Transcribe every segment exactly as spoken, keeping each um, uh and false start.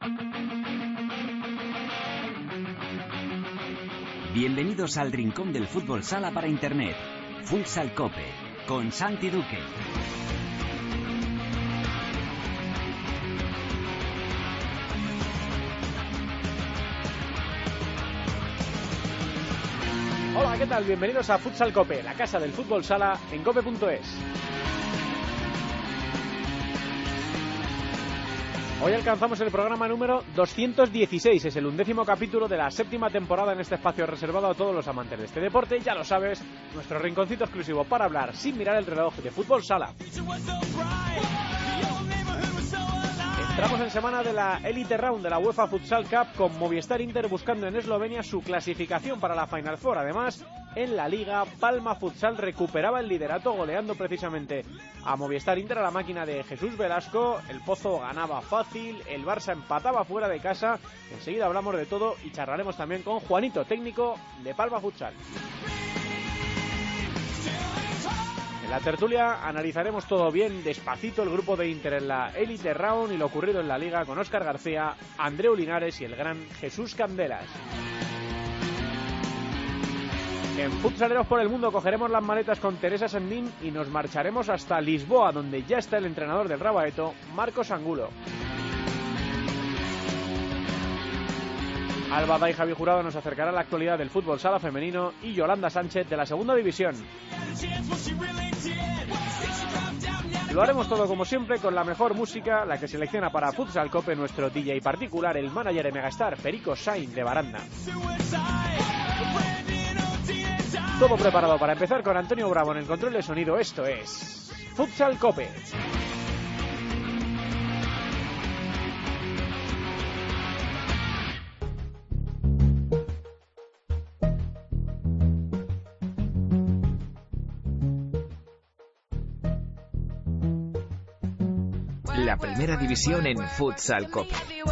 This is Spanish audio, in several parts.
Bienvenidos al rincón del fútbol sala para internet. Futsal Cope, con Santi Duque. Hola, ¿qué tal? Bienvenidos a Futsal Cope, la casa del fútbol sala en cope punto es. Hoy alcanzamos el programa número doscientos dieciséis, es el undécimo capítulo de la séptima temporada en este espacio reservado a todos los amantes de este deporte. Ya lo sabes, nuestro rinconcito exclusivo para hablar sin mirar el reloj de fútbol sala. Entramos en semana de la Elite Round de la UEFA Futsal Cup con Movistar Inter buscando en Eslovenia su clasificación para la Final Four. Además, en la Liga, Palma Futsal recuperaba el liderato goleando precisamente a Movistar Inter, a la máquina de Jesús Velasco. El Pozo ganaba fácil, el Barça empataba fuera de casa. Enseguida hablamos de todo y charlaremos también con Juanito, técnico de Palma Futsal. En la tertulia analizaremos todo bien, despacito, el grupo de Inter en la Elite Round y lo ocurrido en la Liga con Óscar García, Andreu Linares y el gran Jesús Candelas. En Futsaleros por el Mundo cogeremos las maletas con Teresa Sendín y nos marcharemos hasta Lisboa, donde ya está el entrenador del Rabaeto, Marcos Angulo. Alba Da y Javi Jurado nos acercará a la actualidad del fútbol sala femenino y Yolanda Sánchez de la segunda división. Lo haremos todo como siempre con la mejor música, la que selecciona para Futsal Cope nuestro D J particular, el manager de Megastar, Perico Sainz de Baranda. Todo preparado para empezar con Antonio Bravo en el control de sonido. Esto es Futsal Cope. La primera división en Futsal Cope.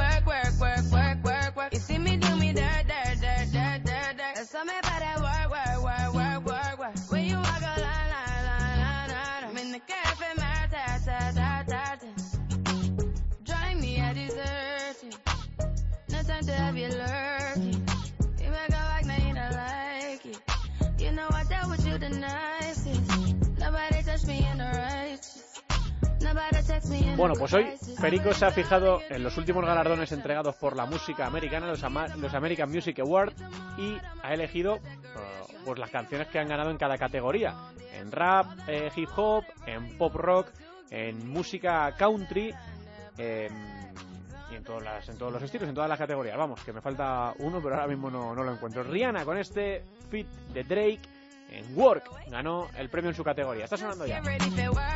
Bueno, pues hoy Perico se ha fijado en los últimos galardones entregados por la música americana, los, Ama- los American Music Awards, y ha elegido uh, pues las canciones que han ganado en cada categoría: en rap, eh, hip hop, en pop rock, en música country, eh, y en, todas las, en todos los estilos, en todas las categorías. Vamos, que me falta uno, pero ahora mismo no, no lo encuentro. Rihanna, con este feat de Drake en Work, ganó el premio en su categoría. Está sonando ya. Una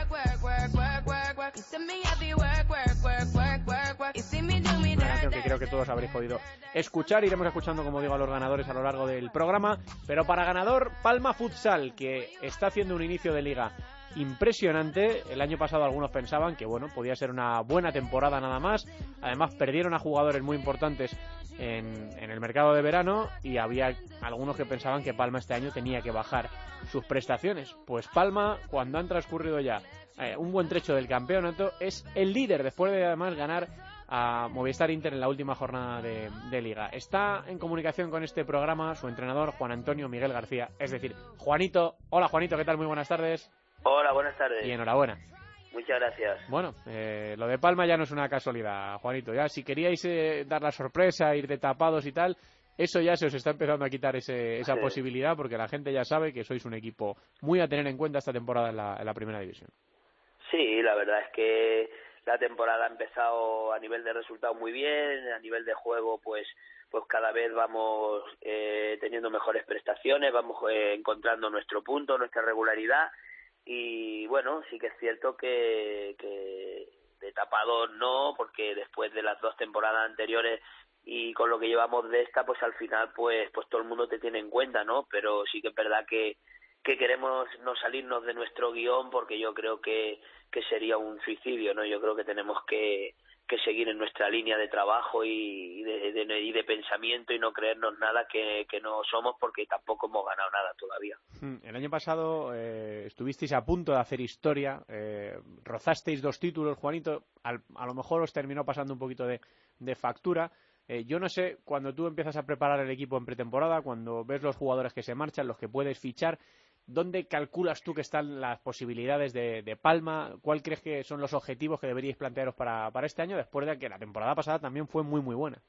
canción que creo que todos habréis podido escuchar. Iremos escuchando, como digo, a los ganadores a lo largo del programa. Pero para ganador, Palma Futsal, que está haciendo un inicio de liga impresionante. El año pasado algunos pensaban que, bueno, podía ser una buena temporada nada más. Además, perdieron a jugadores muy importantes en, en el mercado de verano y había algunos que pensaban que Palma este año tenía que bajar sus prestaciones. Pues Palma, cuando han transcurrido ya eh, un buen trecho del campeonato, es el líder después de además ganar a Movistar Inter en la última jornada de, de liga. Está en comunicación con este programa su entrenador, Juan Antonio Miguel García, es decir, Juanito. Hola Juanito, ¿qué tal? Muy buenas tardes. Hola, buenas tardes. Y enhorabuena. Muchas gracias. Bueno, eh, lo de Palma ya no es una casualidad, Juanito. Ya si queríais eh, dar la sorpresa, ir de tapados y tal, eso ya se os está empezando a quitar ese, esa sí. posibilidad, porque la gente ya sabe que sois un equipo muy a tener en cuenta esta temporada en la, en la primera división. Sí, la verdad es que la temporada ha empezado a nivel de resultados muy bien, a nivel de juego pues pues cada vez vamos eh, teniendo mejores prestaciones, vamos eh, encontrando nuestro punto, nuestra regularidad. Y bueno, sí que es cierto que, que de tapado no, porque después de las dos temporadas anteriores y con lo que llevamos de esta, pues al final pues pues todo el mundo te tiene en cuenta, ¿no? Pero sí que es verdad que, que queremos no salirnos de nuestro guión, porque yo creo que, que sería un suicidio, ¿no? Yo creo que tenemos que, que seguir en nuestra línea de trabajo y de, de, y de pensamiento y no creernos nada que, que no somos, porque tampoco hemos ganado nada todavía. El año pasado eh, estuvisteis a punto de hacer historia, eh, rozasteis dos títulos, Juanito, al, a lo mejor os terminó pasando un poquito de, de factura. Eh, yo no sé, cuando tú empiezas a preparar el equipo en pretemporada, cuando ves los jugadores que se marchan, los que puedes fichar, ¿dónde calculas tú que están las posibilidades de, de Palma? ¿Cuál crees que son los objetivos que deberíais plantearos para, para este año, después de que la temporada pasada también fue muy, muy buena?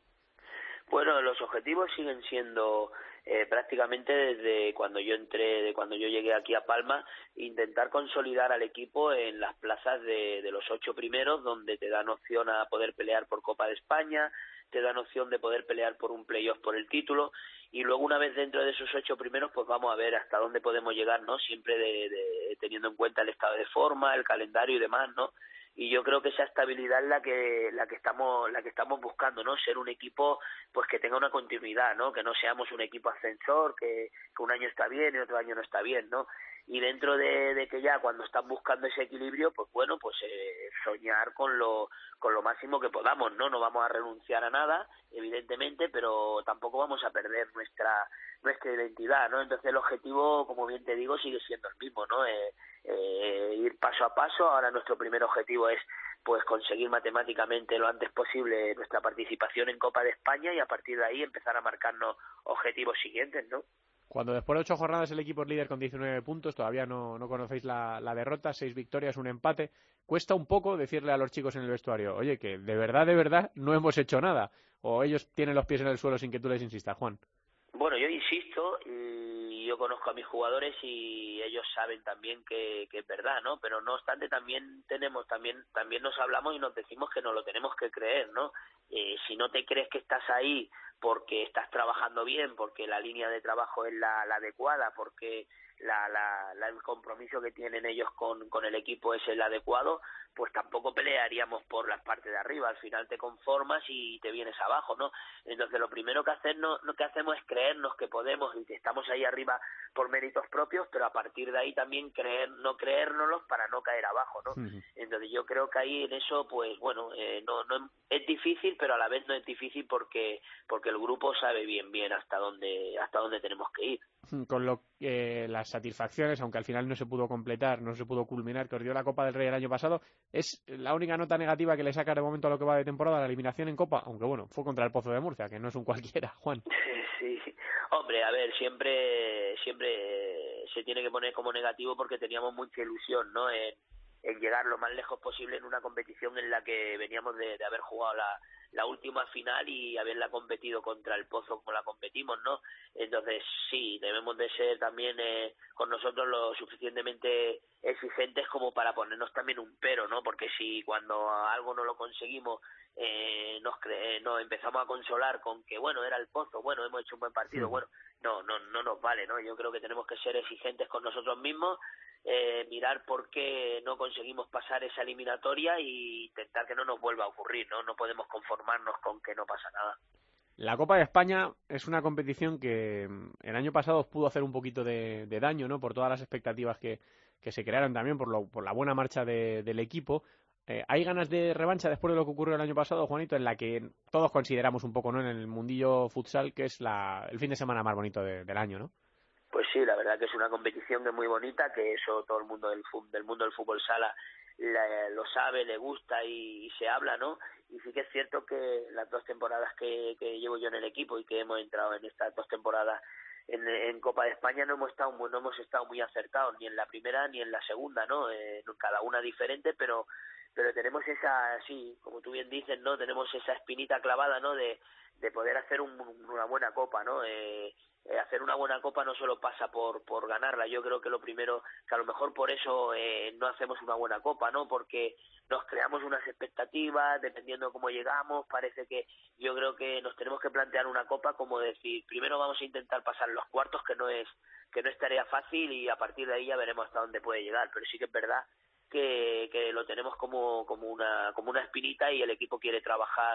Bueno, los objetivos siguen siendo eh, prácticamente desde cuando yo entré, de cuando yo llegué aquí a Palma, intentar consolidar al equipo en las plazas de, de los ocho primeros, donde te dan opción a poder pelear por Copa de España, te dan opción de poder pelear por un playoff por el título, y luego una vez dentro de esos ocho primeros pues vamos a ver hasta dónde podemos llegar, ¿no? Siempre de, de, teniendo en cuenta el estado de forma, el calendario y demás, ¿no? Y yo creo que esa estabilidad es la que la que estamos la que estamos buscando, ¿no? Ser un equipo pues que tenga una continuidad, ¿no? Que no seamos un equipo ascensor, que, que un año está bien y otro año no está bien, ¿no? Y dentro de, de que ya cuando estás buscando ese equilibrio, pues bueno, pues eh, soñar con lo con lo máximo que podamos, ¿no? No vamos a renunciar a nada, evidentemente, pero tampoco vamos a perder nuestra nuestra identidad, ¿no? Entonces el objetivo, como bien te digo, sigue siendo el mismo, ¿no? Eh, eh, ir paso a paso. Ahora nuestro primer objetivo es pues conseguir matemáticamente lo antes posible nuestra participación en Copa de España y a partir de ahí empezar a marcarnos objetivos siguientes, ¿no? Cuando después de ocho jornadas el equipo es líder con diecinueve puntos, todavía no, no conocéis la, la derrota, seis victorias, un empate, cuesta un poco decirle a los chicos en el vestuario, oye, que de verdad, de verdad no hemos hecho nada, o ellos tienen los pies en el suelo sin que tú les insistas, Juan. Bueno, yo insisto y yo conozco a mis jugadores y ellos saben también que, que es verdad, ¿no? Pero no obstante también tenemos, también también nos hablamos y nos decimos que nos lo tenemos que creer, ¿no? Eh, si no te crees que estás ahí porque estás trabajando bien, porque la línea de trabajo es la, la adecuada, porque la, la, la, el compromiso que tienen ellos con, con el equipo es el adecuado, pues tampoco pelearíamos por las partes de arriba. Al final te conformas y te vienes abajo, ¿no? Entonces lo primero que, hacer, no, lo que hacemos es creernos que podemos y que estamos ahí arriba por méritos propios, pero a partir de ahí también creer, no creérnoslos para no caer abajo, ¿no? Uh-huh. Entonces yo creo que ahí en eso, pues bueno, eh, no, no es difícil, pero a la vez no es difícil porque porque el grupo sabe bien bien hasta dónde hasta dónde tenemos que ir. Con lo que eh, las satisfacciones, aunque al final no se pudo completar, no se pudo culminar, que os dio la Copa del Rey el año pasado, es la única nota negativa que le saca de momento a lo que va de temporada, la eliminación en Copa, aunque bueno, fue contra el Pozo de Murcia, que no es un cualquiera, Juan. Sí, hombre, a ver, siempre siempre se tiene que poner como negativo porque teníamos mucha ilusión, ¿no? En, en llegar lo más lejos posible en una competición en la que veníamos de, de haber jugado la, la última final y haberla competido contra el Pozo como la competimos, ¿no? Entonces sí, debemos de ser también eh, con nosotros lo suficientemente exigentes como para ponernos también un pero, ¿no? Porque si cuando algo no lo conseguimos eh, nos, cre- nos empezamos a consolar con que bueno, era el Pozo, bueno, hemos hecho un buen partido, sí. Bueno, no, no, no nos vale, ¿no? Yo creo que tenemos que ser exigentes con nosotros mismos, Eh, mirar por qué no conseguimos pasar esa eliminatoria y intentar que no nos vuelva a ocurrir, ¿no? No podemos conformarnos con que no pasa nada. La Copa de España es una competición que el año pasado os pudo hacer un poquito de, de daño, ¿no? Por todas las expectativas que, que se crearon también, por, lo, por la buena marcha de, del equipo. Eh, ¿Hay ganas de revancha después de lo que ocurrió el año pasado, Juanito, en la que todos consideramos un poco, ¿no? En el mundillo futsal, que es la, el fin de semana más bonito de, del año, ¿no? Pues sí, la verdad que es una competición que es muy bonita, que eso todo el mundo del, del mundo del fútbol sala la, lo sabe, le gusta y, y se habla, ¿no? Y sí que es cierto que las dos temporadas que, que llevo yo en el equipo y que hemos entrado en estas dos temporadas en, en Copa de España no hemos estado muy, no hemos estado muy acertados, ni en la primera ni en la segunda, ¿no? Eh, cada una diferente, pero pero tenemos esa, sí, como tú bien dices, ¿no? Tenemos esa espinita clavada, ¿no? De, de poder hacer un, una buena Copa, ¿no? Eh, Eh, hacer una buena Copa no solo pasa por por ganarla. Yo creo que lo primero, que a lo mejor por eso eh, no hacemos una buena Copa, ¿no? Porque nos creamos unas expectativas, dependiendo de cómo llegamos, parece que yo creo que nos tenemos que plantear una Copa como decir, primero vamos a intentar pasar los cuartos, que no es que no es tarea fácil, y a partir de ahí ya veremos hasta dónde puede llegar, pero sí que es verdad que, que lo tenemos como como una como una espinita y el equipo quiere trabajar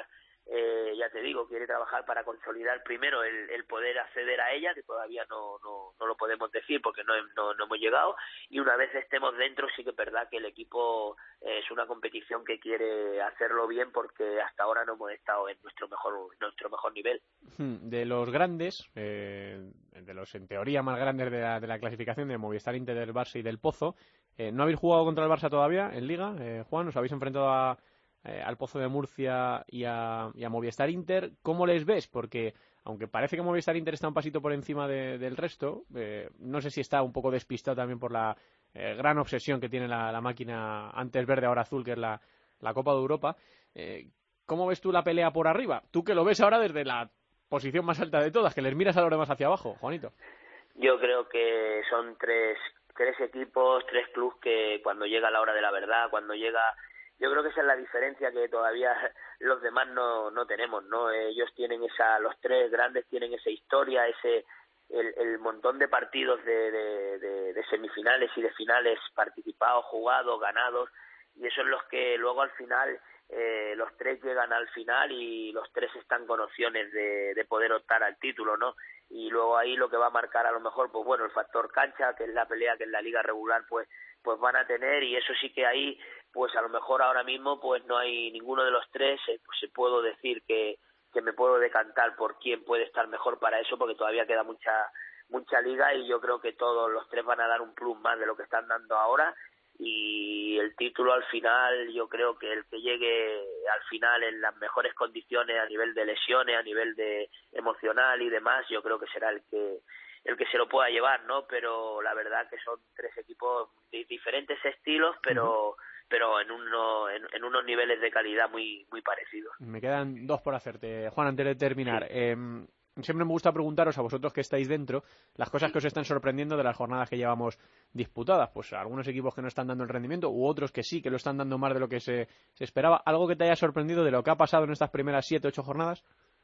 eh, ya te digo, quiere trabajar para consolidar primero el, el poder acceder a ella, que todavía no, no, no lo podemos decir porque no, no, no hemos llegado, y una vez estemos dentro sí que es verdad que el equipo eh, es una competición que quiere hacerlo bien porque hasta ahora no hemos estado en nuestro mejor, nuestro mejor nivel. De los grandes, eh, de los en teoría más grandes de la, de la clasificación, de Movistar, Inter, del Barça y del Pozo, eh, ¿no habéis jugado contra el Barça todavía en Liga, eh, Juan? ¿Os habéis enfrentado a Eh, al Pozo de Murcia y a, y a Movistar Inter? ¿Cómo les ves? Porque aunque parece que Movistar Inter está un pasito por encima de, del resto, eh, no sé si está un poco despistado también por la eh, gran obsesión que tiene la, la máquina antes verde, ahora azul, que es la, la Copa de Europa. Eh, ¿Cómo ves tú la pelea por arriba? Tú que lo ves ahora desde la posición más alta de todas, que les miras a los demás hacia abajo, Juanito. Yo creo que son tres, tres equipos, tres clubes que cuando llega la hora de la verdad, cuando llega... Yo creo que esa es la diferencia que todavía los demás no, no tenemos, ¿no? Ellos tienen esa, los tres grandes tienen esa historia, ese el, el montón de partidos de, de, de, de semifinales y de finales participados, jugados, ganados, y eso es los que luego al final eh, los tres llegan al final y los tres están con opciones de, de poder optar al título, ¿no? Y luego ahí lo que va a marcar a lo mejor, pues bueno, el factor cancha, que es la pelea que en la liga regular pues pues van a tener, y eso sí que ahí pues a lo mejor ahora mismo pues no hay ninguno de los tres, eh, pues se puedo decir que, que me puedo decantar por quién puede estar mejor para eso, porque todavía queda mucha mucha liga y yo creo que todos los tres van a dar un plus más de lo que están dando ahora, y el título al final yo creo que el que llegue al final en las mejores condiciones a nivel de lesiones, a nivel de emocional y demás, yo creo que será el que el que se lo pueda llevar, ¿no? Pero la verdad que son tres equipos de diferentes estilos, pero uh-huh. pero en, uno, en, en unos niveles de calidad muy muy parecidos. Me quedan dos por hacerte, Juan, antes de terminar. Sí. Eh, siempre me gusta preguntaros a vosotros que estáis dentro las cosas que os están sorprendiendo de las jornadas que llevamos disputadas. Pues algunos equipos que no están dando el rendimiento u otros que sí, que lo están dando más de lo que se, se esperaba. ¿Algo que te haya sorprendido de lo que ha pasado en estas primeras siete, ocho jornadas?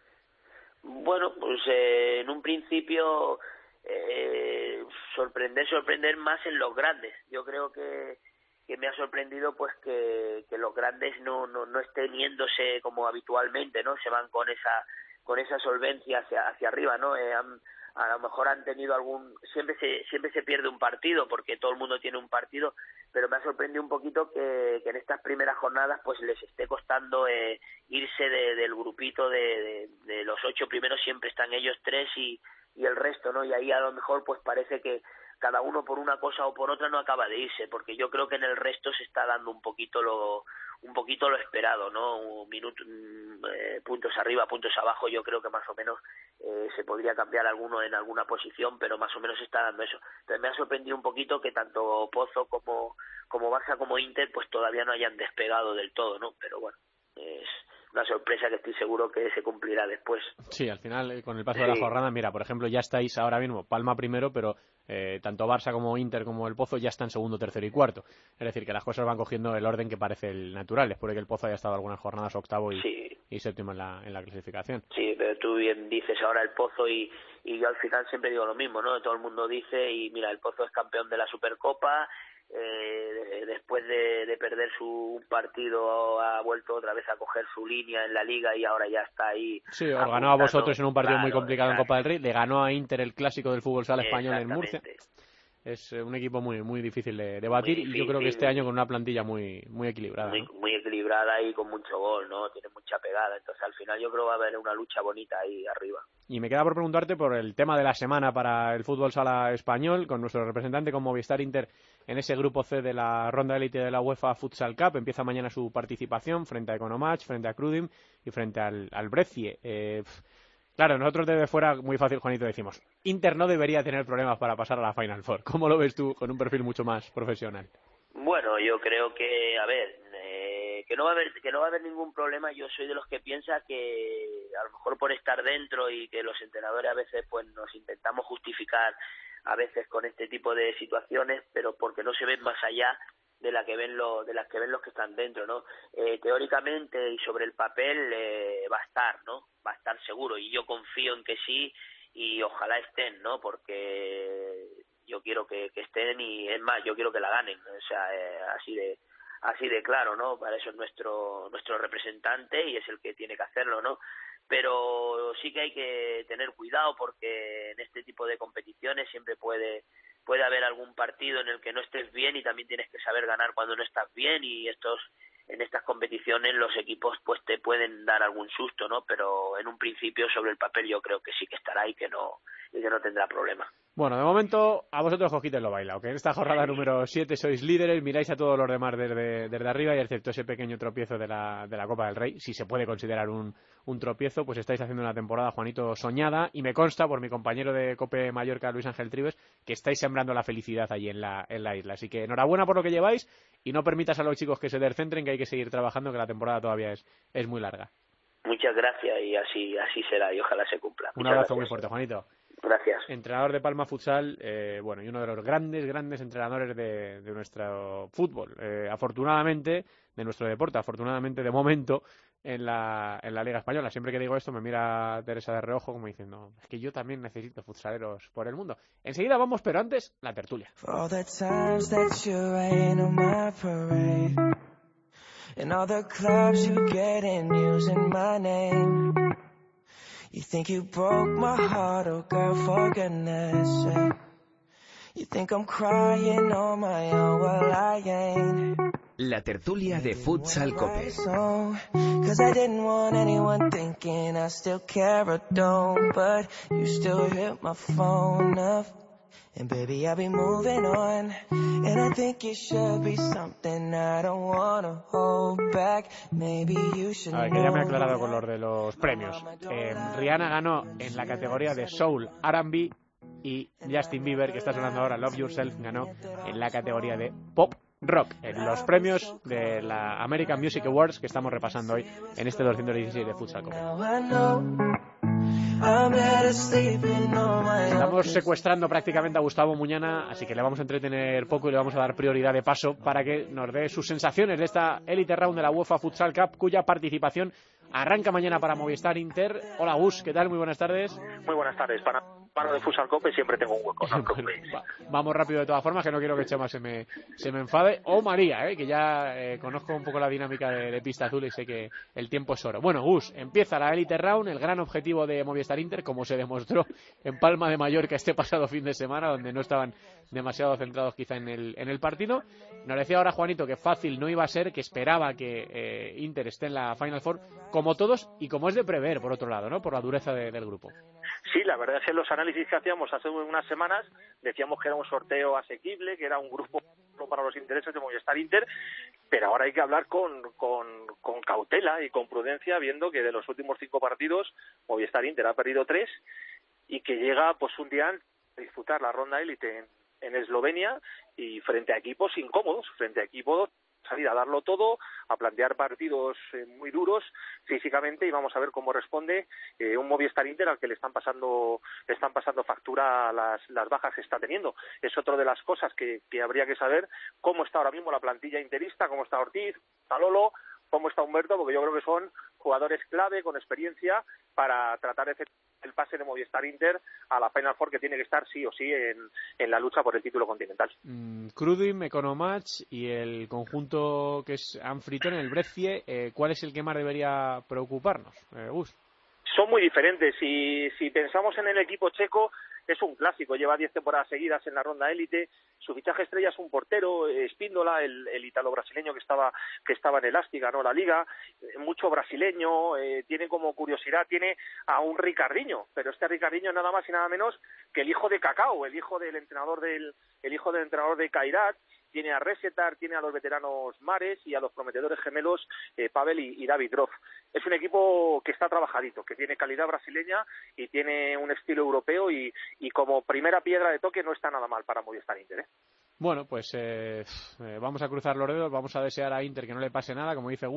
Bueno, pues eh, en un principio... Eh, sorprender, sorprender más en los grandes. Yo creo que, que me ha sorprendido pues que, que los grandes no, no, no estén yéndose como habitualmente, ¿no? Se van con esa con esa solvencia hacia hacia arriba, ¿no? Eh, han, a lo mejor han tenido algún... Siempre se siempre se pierde un partido porque todo el mundo tiene un partido, pero me ha sorprendido un poquito que, que en estas primeras jornadas pues les esté costando eh, irse de, del grupito de, de, de los ocho primeros, siempre están ellos tres y y el resto, ¿no? Y ahí a lo mejor pues parece que cada uno por una cosa o por otra no acaba de irse, porque yo creo que en el resto se está dando un poquito lo un poquito lo esperado, ¿no? Un minuto, eh, puntos arriba, puntos abajo, yo creo que más o menos eh, se podría cambiar alguno en alguna posición, pero más o menos se está dando eso. Entonces me ha sorprendido un poquito que tanto Pozo como como Barça como Inter pues todavía no hayan despegado del todo, ¿no? Pero bueno, es una sorpresa que estoy seguro que se cumplirá después. Sí, al final, con el paso sí. de la jornada, mira, por ejemplo, ya estáis ahora mismo Palma primero, pero eh, tanto Barça como Inter como el Pozo ya están segundo, tercero y cuarto. Es decir, que las cosas van cogiendo el orden que parece el natural, después de que el Pozo haya estado algunas jornadas octavo y, sí. y séptimo en la, en la clasificación. Sí, pero tú bien dices ahora el Pozo y, y yo al final siempre digo lo mismo, ¿no? Todo el mundo dice, y mira, el Pozo es campeón de la Supercopa, Eh, después de, de perder su partido ha vuelto otra vez a coger su línea en la liga y ahora ya está ahí. Sí, os ganó a vosotros en un partido claro, muy complicado exacto. en Copa del Rey, le ganó a Inter el clásico del fútbol sala español en Murcia. Es un equipo muy muy difícil de, de batir difícil, y yo creo que este año con una plantilla muy muy equilibrada. Muy, ¿no? muy equilibrada y con mucho gol, ¿no? Tiene mucha pegada, entonces al final yo creo que va a haber una lucha bonita ahí arriba. Y me queda por preguntarte por el tema de la semana para el fútbol sala español, con nuestro representante con Movistar Inter en ese grupo C de la ronda élite de la UEFA Futsal Cup. Empieza mañana su participación frente a Economatch, frente a Crudim y frente al, al Brescie. Eh, claro, nosotros desde fuera, muy fácil, Juanito, decimos, Inter no debería tener problemas para pasar a la Final Four. ¿Cómo lo ves tú con un perfil mucho más profesional? Bueno, yo creo que, a ver, eh, que no va a haber que no va a haber ningún problema. Yo soy de los que piensa que a lo mejor por estar dentro y que los entrenadores a veces pues nos intentamos justificar a veces con este tipo de situaciones, pero porque no se ven más allá de la que ven los de las que ven los que están dentro, ¿no? Eh, teóricamente y sobre el papel eh, va a estar, ¿no? Va a estar seguro, y yo confío en que sí, y ojalá estén, ¿no? Porque yo quiero que, que estén, y es más, yo quiero que la ganen, o sea, eh, así de así de claro, ¿no? Para eso es nuestro nuestro representante y es el que tiene que hacerlo, ¿no? Pero sí que hay que tener cuidado porque en este tipo de competiciones siempre puede puede haber algún partido en el que no estés bien y también tienes que saber ganar cuando no estás bien, y estos en estas competiciones los equipos pues te pueden dar algún susto, ¿no? Pero en un principio sobre el papel yo creo que sí que estará y que no y que no tendrá problema. Bueno, de momento a vosotros cogites lo bailado, que en esta jornada número siete sois líderes, miráis a todos los demás desde, desde arriba y excepto ese pequeño tropiezo de la, de la Copa del Rey, si se puede considerar un, un tropiezo, pues estáis haciendo una temporada, Juanito, soñada, y me consta por mi compañero de Cope Mallorca, Luis Ángel Trives, que estáis sembrando la felicidad allí en la, en la isla. Así que enhorabuena por lo que lleváis y no permitas a los chicos que se descentren, que hay que seguir trabajando, que la temporada todavía es, es muy larga. Muchas gracias y así así será y ojalá se cumpla. Un Muchas abrazo gracias. muy fuerte, Juanito. Gracias. Entrenador de Palma Futsal, eh, bueno, y uno de los grandes, grandes entrenadores de, de nuestro fútbol. Eh, afortunadamente, de nuestro deporte, afortunadamente, de momento, en la, en la Liga Española. Siempre que digo esto me mira Teresa de reojo como diciendo, es que yo también necesito futsaleros por el mundo. Enseguida vamos, pero antes, la tertulia. You think you broke my heart, oh girl, for goodness sake. You think I'm crying on my own, well I ain't. La tertulia de Futsal Cope. Cause I didn't want anyone thinking I still care or don't, but you still hit my phone up. And baby, I'll be moving on. And I think it should be something I don't wanna hold back. Maybe you should. A ver, que ya me he aclarado con los de los premios. Eh, Rihanna ganó en la categoría de Soul R and B y Justin Bieber, que está sonando ahora, Love Yourself, ganó en la categoría de Pop Rock, en los premios de la American Music Awards que estamos repasando hoy en este doscientos dieciséis de Futsal Cope. Estamos secuestrando prácticamente a Gustavo Muñana, así que le vamos a entretener poco y le vamos a dar prioridad de paso para que nos dé sus sensaciones de esta Elite Round de la UEFA Futsal Cup, cuya participación arranca mañana para Movistar Inter. Hola Gus, ¿qué tal? Muy buenas tardes. Muy buenas tardes. Para, para de Futsal Cope siempre tengo un hueco. No bueno, va, vamos rápido de todas formas, que no quiero que Chema se me, se me enfade. O María, eh, que ya eh, conozco un poco la dinámica de, de Pista Azul y sé que el tiempo es oro. Bueno, Gus, empieza la Elite Round, el gran objetivo de Movistar Inter, como se demostró en Palma de Mallorca este pasado fin de semana, donde no estaban demasiado centrados quizá en el, en el partido. Nos decía ahora Juanito que fácil no iba a ser, que esperaba que eh, Inter esté en la Final Four, como todos, y como es de prever, por otro lado, ¿no? Por la dureza de, del grupo. Sí, la verdad es que los análisis que hacíamos hace unas semanas decíamos que era un sorteo asequible, que era un grupo para los intereses de Movistar Inter, pero ahora hay que hablar con, con, con cautela y con prudencia, viendo que de los últimos cinco partidos Movistar Inter ha perdido tres y que llega pues un día a disputar la ronda élite en, en Eslovenia y frente a equipos incómodos, frente a equipos salir a darlo todo, a plantear partidos eh, muy duros físicamente, y vamos a ver cómo responde eh, un Movistar Inter al que le están pasando le están pasando factura las, las bajas que está teniendo. Es otra de las cosas que, que habría que saber, cómo está ahora mismo la plantilla interista, cómo está Ortiz, está Lolo, cómo está Humberto, porque yo creo que son jugadores clave con experiencia para tratar de hacer el pase de Movistar Inter a la Final Four, que tiene que estar sí o sí en, en la lucha por el título continental. Mm, Crudim, Economatch y el conjunto que es Amfriton, el Brescia, eh, ¿cuál es el que más debería preocuparnos, eh, Gus? Son muy diferentes. Si, si pensamos en el equipo checo, es un clásico, lleva diez temporadas seguidas en la ronda élite, su fichaje estrella es un portero, Espíndola, el, el italo-brasileño que estaba que estaba en el Asti, ganó la Liga, mucho brasileño, eh, tiene como curiosidad, tiene a un Ricardinho, pero este Ricardinho es nada más y nada menos que el hijo de Cacao, el hijo del entrenador del el hijo del entrenador de Kairat, tiene a Resetar, tiene a los veteranos Mares y a los prometedores gemelos eh, Pavel y, y David Grof. Es un equipo que está trabajadito, que tiene calidad brasileña y tiene un estilo europeo y, y como primera piedra de toque no está nada mal para Movistar Inter, ¿eh? Bueno, pues eh, eh, vamos a cruzar los dedos, vamos a desear a Inter que no le pase nada, como dice Gus,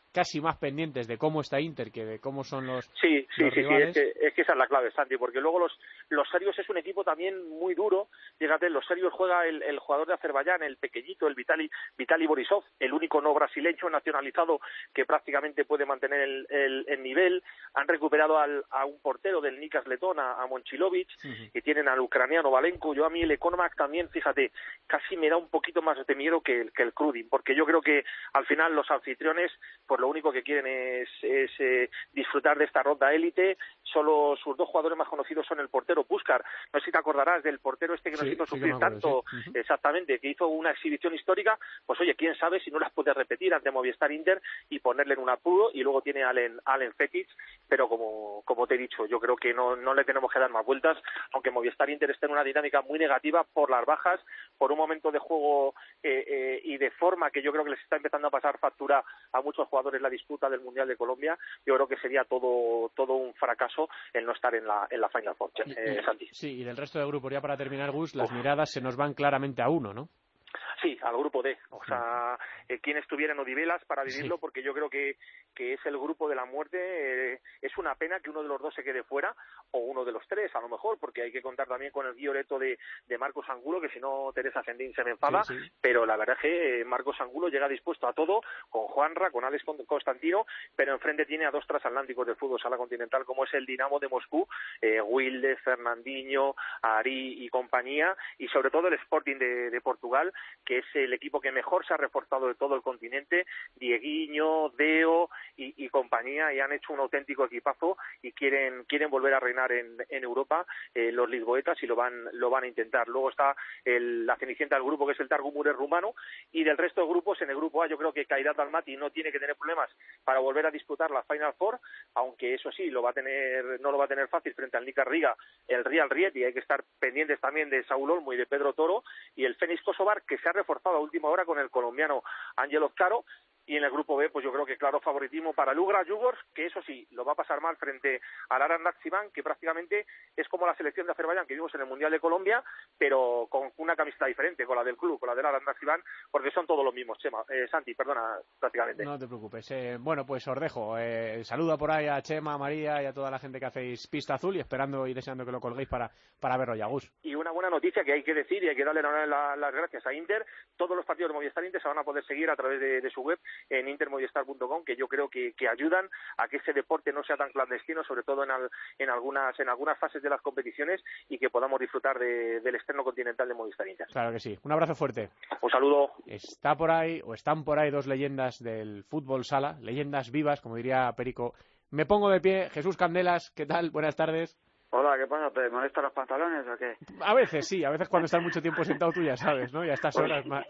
casi más pendientes de cómo está Inter que de cómo son los Sí, sí, los sí, rivales. sí, es que, es que esa es la clave, Santi, porque luego los, los serbios es un equipo también muy duro. Fíjate, los serbios juega el, el jugador de Azerbaiyán, el pequeñito, el Vitali, Vitali Borisov, el único no brasileño nacionalizado que prácticamente puede mantener el, el, el nivel. Han recuperado al, a un portero del Nikas Letón, a, a Monchilovic, uh-huh. y tienen al ucraniano Valenko. Yo a mí el Economac también, fíjate, casi me da un poquito más de miedo que el, que el Krudin, porque yo creo que al final los anfitriones, pues lo único que quieren es, es eh, disfrutar de esta ronda élite. Solo sus dos jugadores más conocidos son el portero Puskar. No sé si te acordarás del portero este que nos sí, hizo sí sufrir acuerdo, tanto, sí. uh-huh. exactamente, que hizo una exhibición histórica. Pues oye, quién sabe si no las puede repetir ante Movistar Inter y ponerle en un apuro. Y luego tiene a Allen, Allen Fekic, pero como, como te he dicho, yo creo que no, no le tenemos que dar más vueltas, aunque Movistar Inter esté en una dinámica muy negativa por las bajas, por un momento de juego eh, eh, y de forma que yo creo que les está empezando a pasar factura a muchos jugadores la disputa del Mundial de Colombia. Yo creo que sería todo todo un fracaso el no estar en la en la Final Four, eh, Santi. Sí, y del resto de grupos, ya para terminar, Gus, las Uf. miradas se nos van claramente a uno, ¿no? Sí, al grupo D, o sea, eh, quien estuviera en Odivelas para vivirlo, sí. porque yo creo que, que es el grupo de la muerte. Eh, es una pena que uno de los dos se quede fuera, o uno de los tres, a lo mejor, porque hay que contar también con el guioreto de, de Marcos Angulo, que si no Teresa Sendín se me enfada, sí, sí. pero la verdad es que Marcos Angulo llega dispuesto a todo, con Juanra, con Alex Constantino, pero enfrente tiene a dos transatlánticos del fútbol sala continental, como es el Dinamo de Moscú, eh, Wilde, Fernandinho, Ari y compañía, y sobre todo el Sporting de, de Portugal, que es el equipo que mejor se ha reforzado de todo el continente, Dieguinho, Deo y, y compañía, y han hecho un auténtico equipazo y quieren quieren volver a reinar en, en Europa, eh, los lisboetas, y lo van lo van a intentar. Luego está el, la cenicienta del grupo, que es el Targu Mures rumano, y del resto de grupos, en el grupo A yo creo que Kairat Almaty no tiene que tener problemas para volver a disputar la Final Four, aunque eso sí, lo va a tener no lo va a tener fácil frente al Nika Riga, el Real Rieti. Hay que estar pendientes también de Saúl Olmo y de Pedro Toro, y el Fénix Kosovar, que se ha reforzado a última hora con el colombiano Ángel Oscaro. Y en el grupo B, pues yo creo que claro favoritismo para Lugra Jugors, que eso sí, lo va a pasar mal frente al Aran Nakhchivan, que prácticamente es como la selección de Azerbaiyán que vimos en el Mundial de Colombia, pero con una camiseta diferente, con la del club, con la del Aran Nakhchivan, porque son todos los mismos. Chema, eh, Santi, perdona, prácticamente. No te preocupes. Eh, bueno, pues os dejo. Eh, saluda por ahí a Chema, a María y a toda la gente que hacéis Pista Azul, y esperando y deseando que lo colguéis para, para verlo ya, Gus. Y una buena noticia que hay que decir, y hay que darle la, la, las gracias a Inter. Todos los partidos de Movistar Inter se van a poder seguir a través de, de su web, en intermovistar punto com, que yo creo que, que ayudan a que ese deporte no sea tan clandestino, sobre todo en, al, en algunas en algunas fases de las competiciones, y que podamos disfrutar de, del externo continental de Movistar Inter. Claro que sí. Un abrazo fuerte. Un saludo. Está por ahí, o están por ahí, dos leyendas del fútbol sala, leyendas vivas, como diría Perico. Me pongo de pie. Jesús Candelas, ¿qué tal? Buenas tardes. Hola, ¿qué pasa? ¿Te molestan los pantalones o qué? A veces sí, a veces cuando estás mucho tiempo sentado tú ya sabes, ¿no? Y a estas horas más.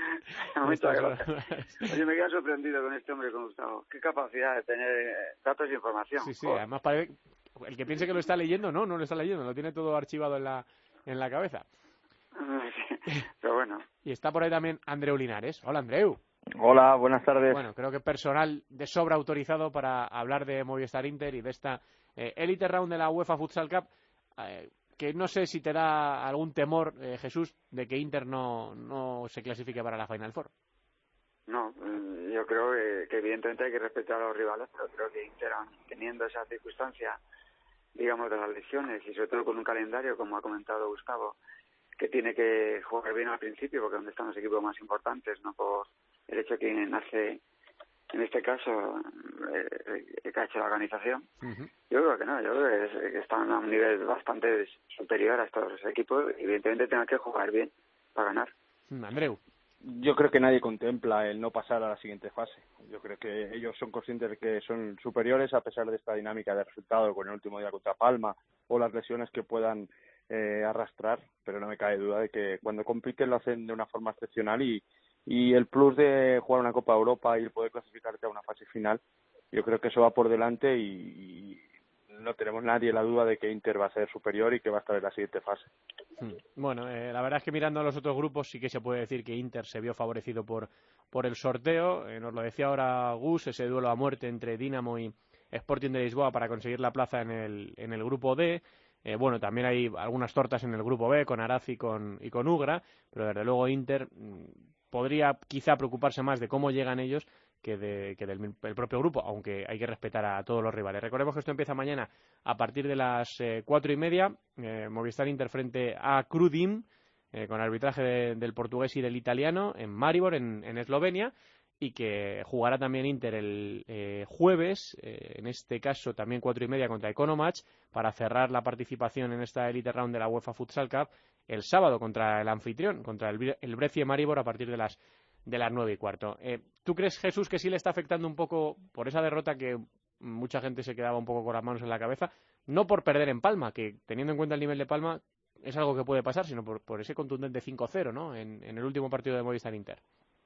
No, estas horas. Oye, me quedo sorprendido con este hombre, con Gustavo. Qué capacidad de tener datos e información. Sí, sí, oh. Además parece... el que piense que lo está leyendo, no, no lo está leyendo, lo tiene todo archivado en la, en la cabeza. Sí, pero bueno. Y está por ahí también Andreu Linares. Hola, Andreu. Hola, buenas tardes. Bueno, creo que personal de sobra autorizado para hablar de Movistar Inter y de esta eh, Elite Round de la UEFA Futsal Cup, eh, que no sé si te da algún temor, eh, Jesús, de que Inter no, no se clasifique para la Final Four. No, yo creo que, que evidentemente hay que respetar a los rivales, pero creo que Inter, teniendo esa circunstancia, digamos, de las lesiones, y sobre todo con un calendario, como ha comentado Gustavo, que tiene que jugar bien al principio, porque es donde están los equipos más importantes, no por el hecho que nace, en este caso, eh, que ha hecho la organización. Uh-huh. Yo creo que no, yo creo que, es, que están a un nivel bastante superior a estos equipos, y evidentemente tengan que jugar bien para ganar. Andreu. Yo creo que nadie contempla el no pasar a la siguiente fase. Yo creo que ellos son conscientes de que son superiores, a pesar de esta dinámica de resultado con el último día contra Palma o las lesiones que puedan eh, arrastrar, pero no me cabe duda de que cuando compiten lo hacen de una forma excepcional, y y el plus de jugar una Copa Europa y el poder clasificarte a una fase final, yo creo que eso va por delante, y, y no tenemos nadie la duda de que Inter va a ser superior y que va a estar en la siguiente fase. Bueno, eh, la verdad es que mirando a los otros grupos sí que se puede decir que Inter se vio favorecido por, por el sorteo. Eh, nos lo decía ahora Gus, ese duelo a muerte entre Dinamo y Sporting de Lisboa para conseguir la plaza en el, en el grupo D. Eh, bueno, también hay algunas tortas en el grupo B con Araz y con, y con Ugra, pero desde luego Inter podría quizá preocuparse más de cómo llegan ellos que, de, que del el propio grupo, aunque hay que respetar a todos los rivales. Recordemos que esto empieza mañana a partir de las eh, cuatro y media, eh, Movistar Inter frente a Crudim, eh, con arbitraje de, del portugués y del italiano, en Maribor, en, en Eslovenia, y que jugará también Inter el eh, jueves, eh, en este caso también cuatro y media contra Economatch, para cerrar la participación en esta Elite Round de la UEFA Futsal Cup el sábado contra el anfitrión, contra el, el Brescia Maribor, a partir de las de las nueve y cuarto. Eh, ¿Tú crees, Jesús, que sí le está afectando un poco por esa derrota que mucha gente se quedaba un poco con las manos en la cabeza? No por perder en Palma, que teniendo en cuenta el nivel de Palma es algo que puede pasar, sino por, por ese contundente cinco cero, ¿no?, en, en el último partido de Movistar Inter.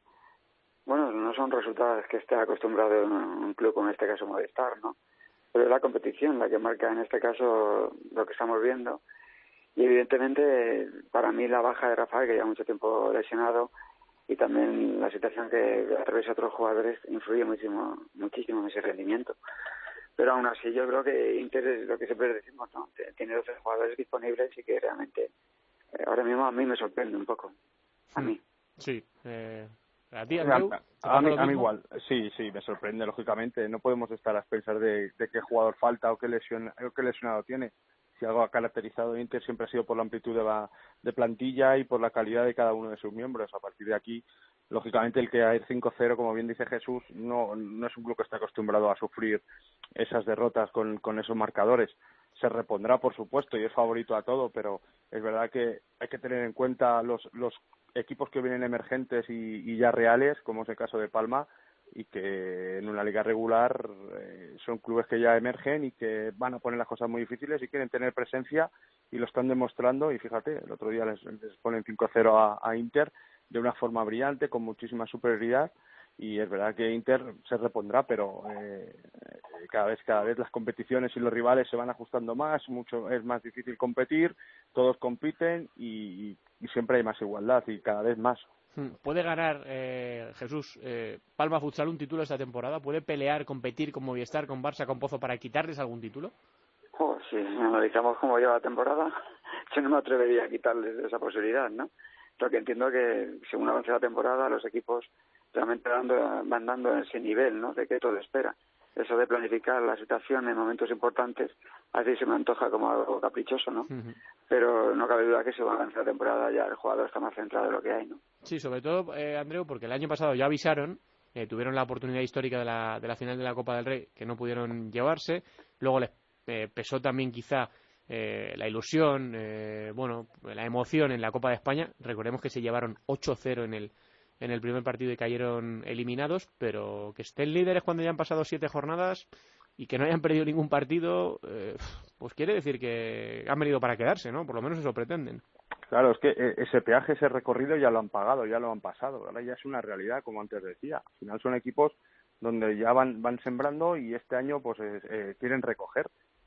Bueno, no son resultados que esté acostumbrado un, un club, como en este caso Movistar, ¿no? Pero es la competición la que marca en este caso lo que estamos viendo. Y evidentemente, para mí la baja de Rafael, que lleva mucho tiempo lesionado, y también la situación que atraviesa otros jugadores, influye muchísimo, muchísimo en ese rendimiento. Pero aún así yo creo que Inter es lo que siempre decimos, ¿no? Tiene doce jugadores disponibles y que realmente eh, ahora mismo a mí me sorprende un poco. A mí. Sí. Eh, ¿A ti, Andreu? A, a, mí, a mí igual. Sí, sí, me sorprende, lógicamente. No podemos estar a pensar de, de qué jugador falta o qué, lesión, o qué lesionado tiene. Si algo ha caracterizado a Inter siempre ha sido por la amplitud de, la, de plantilla y por la calidad de cada uno de sus miembros. A partir de aquí, lógicamente, el que hay cinco cero, como bien dice Jesús, no, no es un club que está acostumbrado a sufrir esas derrotas con, con esos marcadores. Se repondrá, por supuesto, y es favorito a todo, pero es verdad que hay que tener en cuenta los, los equipos que vienen emergentes y, y ya reales, como es el caso de Palma, y que en una liga regular eh, son clubes que ya emergen y que van a poner las cosas muy difíciles y quieren tener presencia, y lo están demostrando. Y fíjate, el otro día les, les ponen cinco cero a, a Inter de una forma brillante, con muchísima superioridad, y es verdad que Inter se repondrá, pero eh, cada vez cada vez las competiciones y los rivales se van ajustando más, mucho es más difícil competir, todos compiten y, y siempre hay más igualdad y cada vez más. ¿Puede ganar, eh, Jesús, eh, Palma Futsal un título esta temporada? ¿Puede pelear, competir con Movistar, con Barça, con Pozo para quitarles algún título? Oh, si analizamos cómo lleva la temporada, yo no me atrevería a quitarles esa posibilidad, ¿no? Porque entiendo que según avance la temporada, los equipos realmente dando, van dando ese nivel, ¿no?, de que todo espera. Eso de planificar la situación en momentos importantes, así se me antoja como algo caprichoso, ¿no? Uh-huh. Pero no cabe duda que según avance la temporada ya el jugador está más centrado en lo que hay, ¿no? Sí, sobre todo, eh, Andreu, porque el año pasado ya avisaron, eh, tuvieron la oportunidad histórica de la, de la final de la Copa del Rey, que no pudieron llevarse. Luego les eh, pesó también quizá eh, la ilusión, eh, bueno, la emoción en la Copa de España. Recordemos que se llevaron ocho cero en el en el primer partido y cayeron eliminados, pero que estén líderes cuando ya han pasado siete jornadas y que no hayan perdido ningún partido, eh, pues quiere decir que han venido para quedarse, ¿no? Por lo menos eso pretenden. Claro, es que ese peaje, ese recorrido ya lo han pagado, ya lo han pasado. Ahora ya es una realidad, como antes decía. Al final son equipos donde ya van van sembrando y este año pues eh, eh, quieren recoger,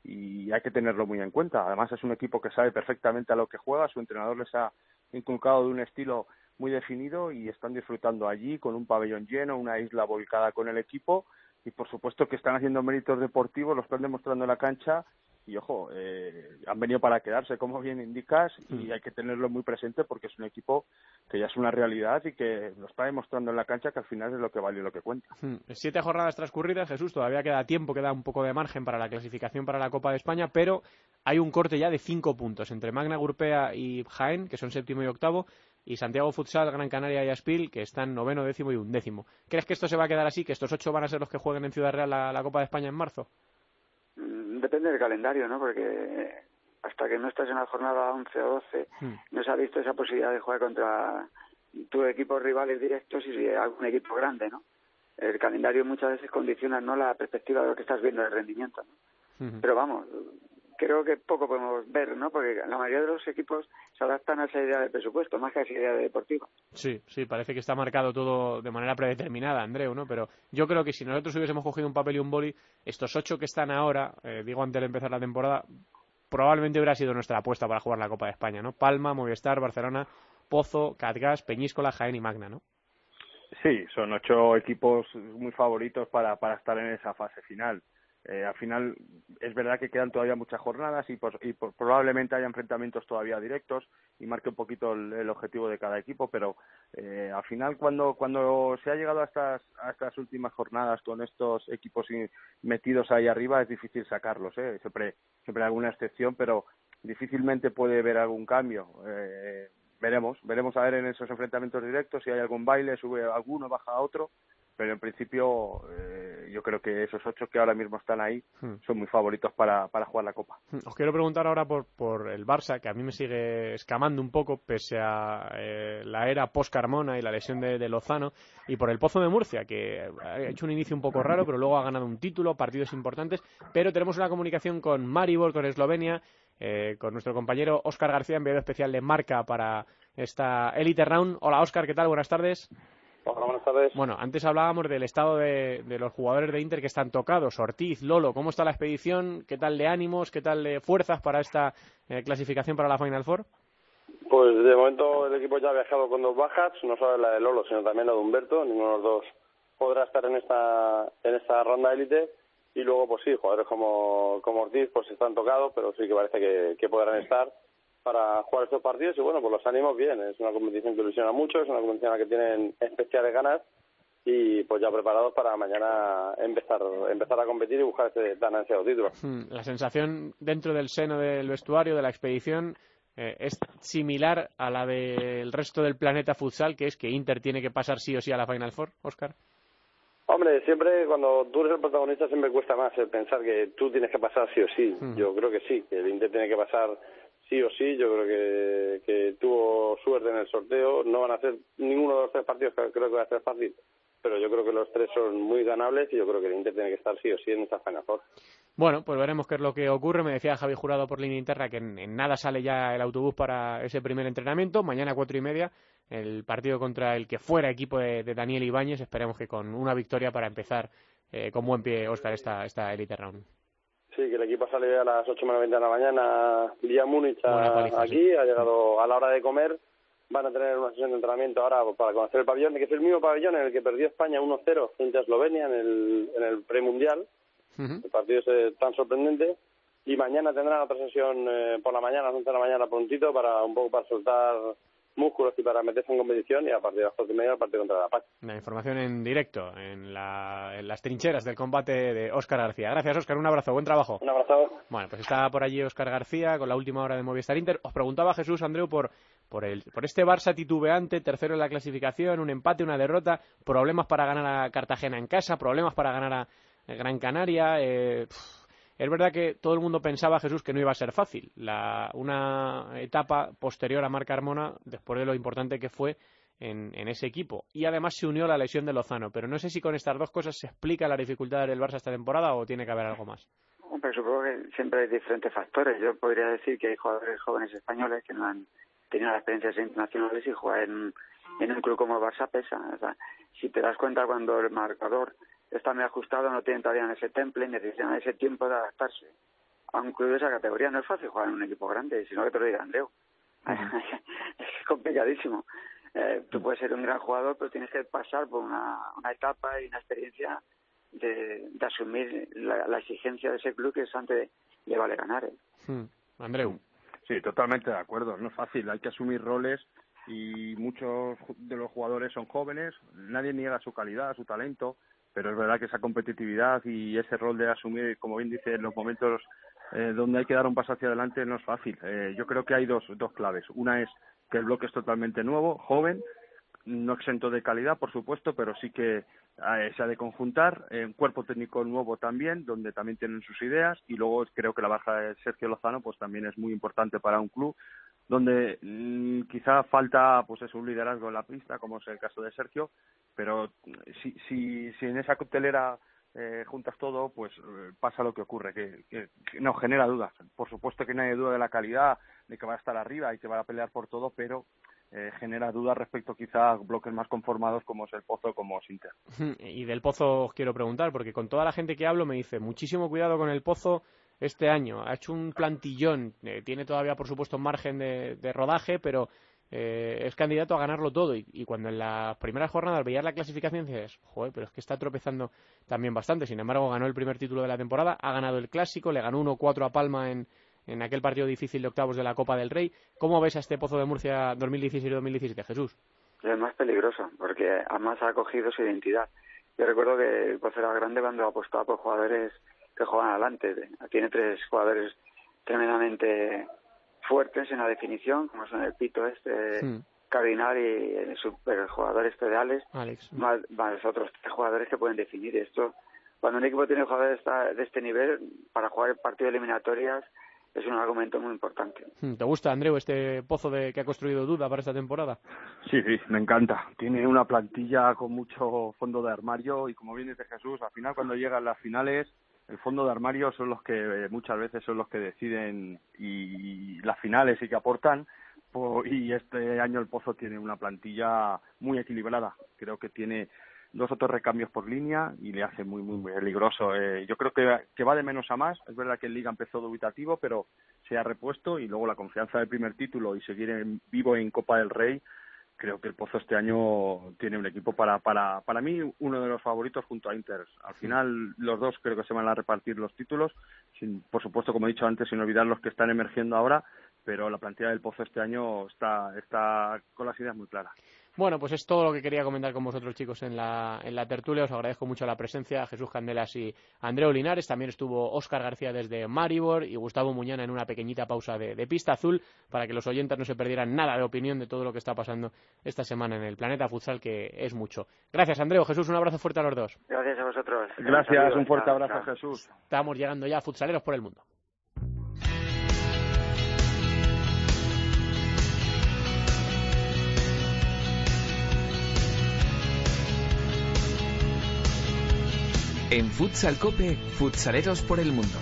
y hay que tenerlo muy en cuenta. Además es un equipo que sabe perfectamente a lo que juega, su entrenador les ha inculcado de un estilo muy definido y están disfrutando allí con un pabellón lleno, una isla volcada con el equipo, y por supuesto que están haciendo méritos deportivos, lo están demostrando en la cancha. Y ojo, eh, han venido para quedarse, como bien indicas, y hay que tenerlo muy presente porque es un equipo que ya es una realidad y que lo está demostrando en la cancha, que al final es lo que vale y lo que cuenta. Siete jornadas transcurridas, Jesús, todavía queda tiempo, queda un poco de margen para la clasificación para la Copa de España, pero hay un corte ya de cinco puntos entre Magna Gurpea y Jaén, que son séptimo y octavo, y Santiago Futsal, Gran Canaria y Aspil, que están noveno, décimo y undécimo. ¿Crees que esto se va a quedar así, que estos ocho van a ser los que jueguen en Ciudad Real la, la Copa de España en marzo? Depende del calendario, ¿no? Porque hasta que no estás en la jornada once o doce, hmm. no se ha visto esa posibilidad de jugar contra tus equipos rivales directos y algún equipo grande, ¿no? El calendario muchas veces condiciona no la perspectiva de lo que estás viendo del rendimiento, ¿no? Uh-huh. Pero vamos, creo que poco podemos ver, ¿no? Porque la mayoría de los equipos se adaptan a esa idea de presupuesto, más que a esa idea de deportiva. Sí, sí, parece que está marcado todo de manera predeterminada, Andreu, ¿no? Pero yo creo que si nosotros hubiésemos cogido un papel y un boli, estos ocho que están ahora, eh, digo antes de empezar la temporada, probablemente hubiera sido nuestra apuesta para jugar la Copa de España, ¿no? Palma, Movistar, Barcelona, Pozo, Catgas, Peñíscola, Jaén y Magna, ¿no? Sí, son ocho equipos muy favoritos para, para estar en esa fase final. Eh, al final es verdad que quedan todavía muchas jornadas y, pues, y pues, probablemente haya enfrentamientos todavía directos y marque un poquito el, el objetivo de cada equipo, pero eh, al final cuando cuando se ha llegado a estas a estas últimas jornadas con estos equipos metidos ahí arriba es difícil sacarlos, ¿eh? siempre siempre hay alguna excepción, pero difícilmente puede haber algún cambio. Eh, veremos veremos a ver en esos enfrentamientos directos si hay algún baile, sube alguno, baja a otro. Pero en principio eh, yo creo que esos ocho que ahora mismo están ahí hmm. son muy favoritos para, para jugar la Copa. Os quiero preguntar ahora por, por el Barça, que a mí me sigue escamando un poco pese a eh, la era post-Carmona y la lesión de, de Lozano, y por el Pozo de Murcia, que ha hecho un inicio un poco raro, pero luego ha ganado un título, partidos importantes. Pero tenemos una comunicación con Maribor, con Eslovenia, eh, con nuestro compañero Óscar García, enviado especial de Marca para esta Elite Round. Hola Óscar, ¿qué tal? Buenas tardes. Hola, buenas tardes. Bueno, antes hablábamos del estado de, de los jugadores de Inter que están tocados. Ortiz, Lolo, ¿cómo está la expedición? ¿Qué tal de ánimos? ¿Qué tal de fuerzas para esta eh, clasificación para la Final Four? Pues de momento el equipo ya ha viajado con dos bajas, no solo la de Lolo, sino también la de Humberto. Ninguno de los dos podrá estar en esta en esta ronda élite. Y luego, pues sí, jugadores como, como Ortiz pues están tocados, pero sí que parece que, que podrán estar para jugar estos partidos. Y bueno, pues los ánimos bien, es una competición que ilusiona mucho, es una competición a la que tienen especiales ganas y pues ya preparados para mañana empezar empezar a competir y buscar este tan ansiado título. La sensación dentro del seno del vestuario de la expedición eh, es similar a la del resto del planeta futsal, que es que Inter tiene que pasar sí o sí a la Final Four, Óscar. Hombre, siempre cuando tú eres el protagonista siempre cuesta más el pensar que tú tienes que pasar sí o sí. Mm. Yo creo que sí, que el Inter tiene que pasar sí o sí. Yo creo que, que tuvo suerte en el sorteo. No van a ser ninguno de los tres partidos, creo que va a ser fácil, pero yo creo que los tres son muy ganables y yo creo que el Inter tiene que estar sí o sí en esta Final Four. Bueno, pues veremos qué es lo que ocurre. Me decía Javi Jurado por línea interna que en, en nada sale ya el autobús para ese primer entrenamiento. Mañana a cuatro y media el partido contra el que fuera equipo de, de Daniel Ibáñez. Esperemos que con una victoria para empezar eh, con buen pie, Óscar, esta, esta Elite Round. Sí, que el equipo sale a las ocho menos veinte de la mañana vía Múnich paliza, aquí, sí. Ha llegado a la hora de comer. Van a tener una sesión de entrenamiento ahora para conocer el pabellón, que es el mismo pabellón en el que perdió España uno cero frente a Eslovenia en el, en el premundial. Uh-huh. El partido es tan sorprendente. Y mañana tendrán otra sesión eh, por la mañana, a las once de la mañana prontito, para un poco para soltar músculos y para meterse en competición, y a partir de las cuatro y media el partido contra la P A C. La información en directo, en, la, en las trincheras del combate de Óscar García. Gracias, Óscar, un abrazo, buen trabajo. Un abrazo. Bueno, pues está por allí Óscar García con la última hora de Movistar Inter. Os preguntaba Jesús, Andreu, por, por, el, por este Barça titubeante, tercero en la clasificación, un empate, una derrota, problemas para ganar a Cartagena en casa, problemas para ganar a Gran Canaria. Eh, pff, es verdad que todo el mundo pensaba, Jesús, que no iba a ser fácil. La, una etapa posterior a Marc Carmona, después de lo importante que fue en, en ese equipo. Y además se unió la lesión de Lozano. Pero no sé si con estas dos cosas se explica la dificultad del Barça esta temporada o tiene que haber algo más. Hombre, supongo que siempre hay diferentes factores. Yo podría decir que hay jugadores jóvenes españoles que no han tenido las experiencias internacionales y jugar en, en un club como el Barça pesa. O sea, si te das cuenta, cuando el marcador está muy ajustado, no tienen todavía ese temple, necesitan ese tiempo de adaptarse a un club de esa categoría. No es fácil jugar en un equipo grande, sino que te lo diga Andreu. Es complicadísimo. Eh, tú puedes ser un gran jugador, pero tienes que pasar por una, una etapa y una experiencia de, de asumir la, la exigencia de ese club, que es antes le vale ganar. ¿eh? Hmm. Andreu. Sí, totalmente de acuerdo. No es fácil, hay que asumir roles y muchos de los jugadores son jóvenes, nadie niega su calidad, su talento, pero es verdad que esa competitividad y ese rol de asumir, como bien dice, en los momentos eh, donde hay que dar un paso hacia adelante no es fácil. Eh, yo creo que hay dos, dos claves. Una es que el bloque es totalmente nuevo, joven, no exento de calidad, por supuesto, pero sí que eh, se ha de conjuntar. Eh, un cuerpo técnico nuevo también, donde también tienen sus ideas, y luego creo que la baja de Sergio Lozano pues también es muy importante para un club donde mmm, quizá falta pues es un liderazgo en la pista, como es el caso de Sergio, pero si si, si en esa coctelera eh, juntas todo, pues eh, pasa lo que ocurre, que, que, que no genera dudas. Por supuesto que nadie duda de la calidad, de que va a estar arriba y que va a pelear por todo, pero eh, genera dudas respecto quizá a bloques más conformados como es el Pozo, como es Inter. Y del Pozo os quiero preguntar, porque con toda la gente que hablo me dice muchísimo cuidado con el Pozo este año. Ha hecho un plantillón, eh, tiene todavía por supuesto margen de, de rodaje, pero eh, es candidato a ganarlo todo, y, y cuando en las primeras jornadas veías la clasificación dices, joder, pero es que está tropezando también bastante. Sin embargo, ganó el primer título de la temporada, ha ganado el Clásico, le ganó uno cuatro a Palma en, en aquel partido difícil de octavos de la Copa del Rey. ¿Cómo ves a este Pozo de Murcia dos mil dieciséis y dos mil diecisiete, Jesús? Es más peligroso, porque además ha cogido su identidad. Yo recuerdo que el Pozo era grande cuando apostaba por jugadores que juegan adelante. Tiene tres jugadores tremendamente fuertes en la definición, como son el Pito este, sí. Cardinal y el, super, el jugador este de Alex, Alex. Más, más otros tres jugadores que pueden definir esto. Cuando un equipo tiene jugadores de este nivel, para jugar partidos eliminatorias, es un argumento muy importante. ¿Te gusta, Andreu, este Pozo de, que ha construido Duda para esta temporada? Sí, sí, me encanta. Tiene una plantilla con mucho fondo de armario y, como bien dice Jesús, al final cuando llegan las finales, el fondo de armario son los que muchas veces son los que deciden y, y las finales y que aportan. Y este año el Pozo tiene una plantilla muy equilibrada. Creo que tiene dos o tres recambios por línea y le hace muy, muy, muy peligroso. Eh, yo creo que, que va de menos a más. Es verdad que en Liga empezó dubitativo, pero se ha repuesto, y luego la confianza del primer título y seguir en vivo en Copa del Rey. Creo que el Pozo este año tiene un equipo para, para, para mí, uno de los favoritos junto a Inter. Al final, los dos creo que se van a repartir los títulos, sin, por supuesto, como he dicho antes, sin olvidar los que están emergiendo ahora, pero la plantilla del Pozo este año está, está con las ideas muy claras. Bueno, pues es todo lo que quería comentar con vosotros, chicos, en la, en la tertulia. Os agradezco mucho la presencia, Jesús Candelas y Andreu Linares. También estuvo Óscar García desde Maribor y Gustavo Muñana en una pequeñita pausa de, de Pista Azul, para que los oyentes no se perdieran nada de opinión de todo lo que está pasando esta semana en el Planeta Futsal, que es mucho. Gracias, Andreu. Jesús, un abrazo fuerte a los dos. Gracias a vosotros. Gracias, un fuerte abrazo, chao. Jesús. Estamos llegando ya a Futsaleros por el Mundo. En Futsal Cope, Futsaleros por el Mundo.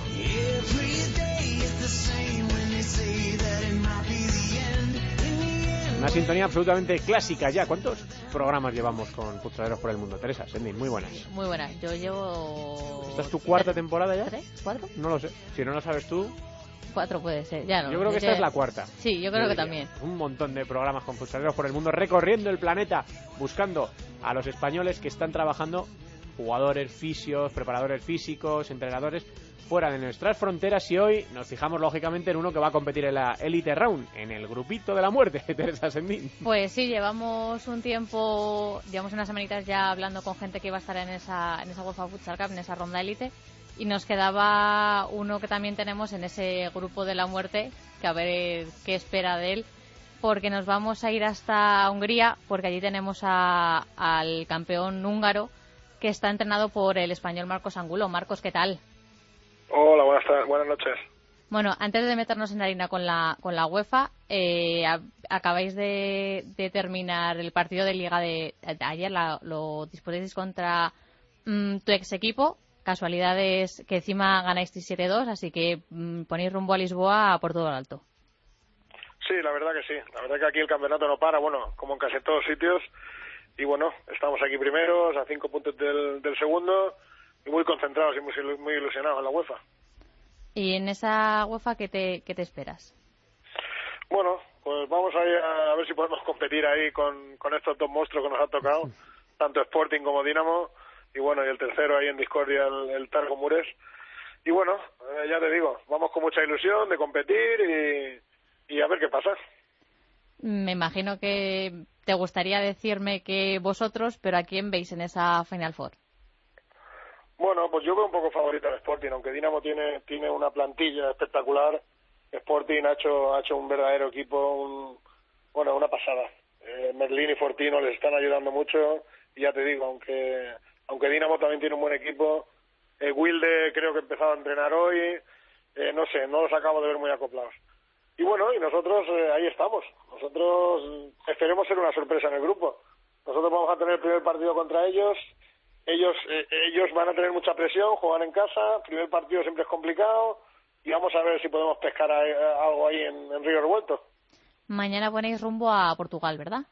Una sintonía absolutamente clásica ya. ¿Cuántos programas llevamos con Futsaleros por el Mundo? Teresa, Sendin, muy buenas. Muy buenas. Yo llevo... ¿Esta es tu cuarta temporada ya? ¿Tres? ¿Cuatro? No lo sé. Si no lo sabes tú... Cuatro puede ser, ya no. Yo creo que esta ya... es la cuarta. Sí, yo creo yo que también. Un montón de programas con Futsaleros por el Mundo, recorriendo el planeta, buscando a los españoles que están trabajando, jugadores, fisios, preparadores físicos, entrenadores, fuera de nuestras fronteras, y hoy nos fijamos lógicamente en uno que va a competir en la Elite Round, en el grupito de la muerte, Teresa Sendín. Pues sí, llevamos un tiempo, llevamos unas semanitas ya hablando con gente que iba a estar en esa, en esa UEFA Futsal Cup, en esa ronda Elite, y nos quedaba uno que también tenemos en ese grupo de la muerte, que a ver qué espera de él, porque nos vamos a ir hasta Hungría, porque allí tenemos a, al campeón húngaro, que está entrenado por el español Marcos Angulo. Marcos, ¿qué tal? Hola, buenas tardes, buenas noches. Bueno, antes de meternos en harina con la con la UEFA, eh, a, acabáis de, de terminar el partido de Liga de, de ayer, la, lo disputasteis contra mmm, tu ex equipo. Casualidades que encima ganáis siete dos, así que mmm, ponéis rumbo a Lisboa por todo lo alto. Sí, la verdad que sí. La verdad que aquí el campeonato no para, bueno, como en casi todos sitios. Y bueno, estamos aquí primeros, a cinco puntos del, del segundo, y muy concentrados y muy, muy ilusionados en la UEFA. ¿Y en esa UEFA qué te, qué te esperas? Bueno, pues vamos a, ir a, a ver si podemos competir ahí con, con estos dos monstruos que nos han tocado, tanto Sporting como Dinamo, y bueno, y el tercero ahí en discordia, el, el Targo Mures. Y bueno, eh, ya te digo, vamos con mucha ilusión de competir y, y a ver qué pasa. Me imagino que te gustaría decirme que vosotros, pero ¿a quién veis en esa Final Four? Bueno, pues yo veo un poco favorito al Sporting, aunque Dinamo tiene tiene una plantilla espectacular. Sporting ha hecho ha hecho un verdadero equipo, un, bueno, una pasada. Eh, Merlín y Fortino les están ayudando mucho, y ya te digo, aunque aunque Dinamo también tiene un buen equipo, eh, Wilde creo que ha empezado a entrenar hoy, eh, no sé, no los acabo de ver muy acoplados. Y bueno, y nosotros eh, ahí estamos. Nosotros esperemos ser una sorpresa en el grupo. Nosotros vamos a tener el primer partido contra ellos. Ellos eh, ellos van a tener mucha presión, juegan en casa. El primer partido siempre es complicado. Y vamos a ver si podemos pescar a, a algo ahí en, en Río Revuelto. Mañana ponéis rumbo a Portugal, ¿verdad?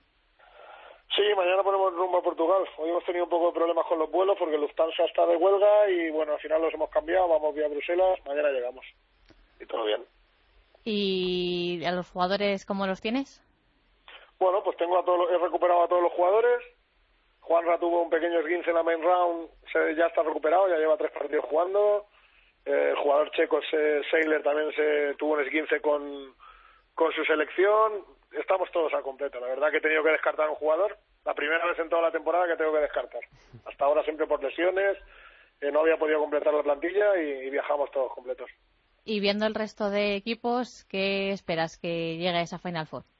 Sí, mañana ponemos rumbo a Portugal. Hoy hemos tenido un poco de problemas con los vuelos porque Lufthansa está de huelga y bueno, al final los hemos cambiado. Vamos vía Bruselas. Mañana llegamos. Y todo bien. ¿Y a los jugadores cómo los tienes? Bueno, pues tengo a todos, he recuperado a todos los jugadores. Juanra tuvo un pequeño esguince en la main round, se, ya está recuperado, ya lleva tres partidos jugando. Eh, el jugador checo se, Seiler también se tuvo un esguince con, con su selección. Estamos todos a completo. La verdad que he tenido que descartar a un jugador. La primera vez en toda la temporada que tengo que descartar. Hasta ahora siempre por lesiones. Eh, no había podido completar la plantilla y, y viajamos todos completos. Y viendo el resto de equipos, ¿qué esperas que llegue a esa Final Four?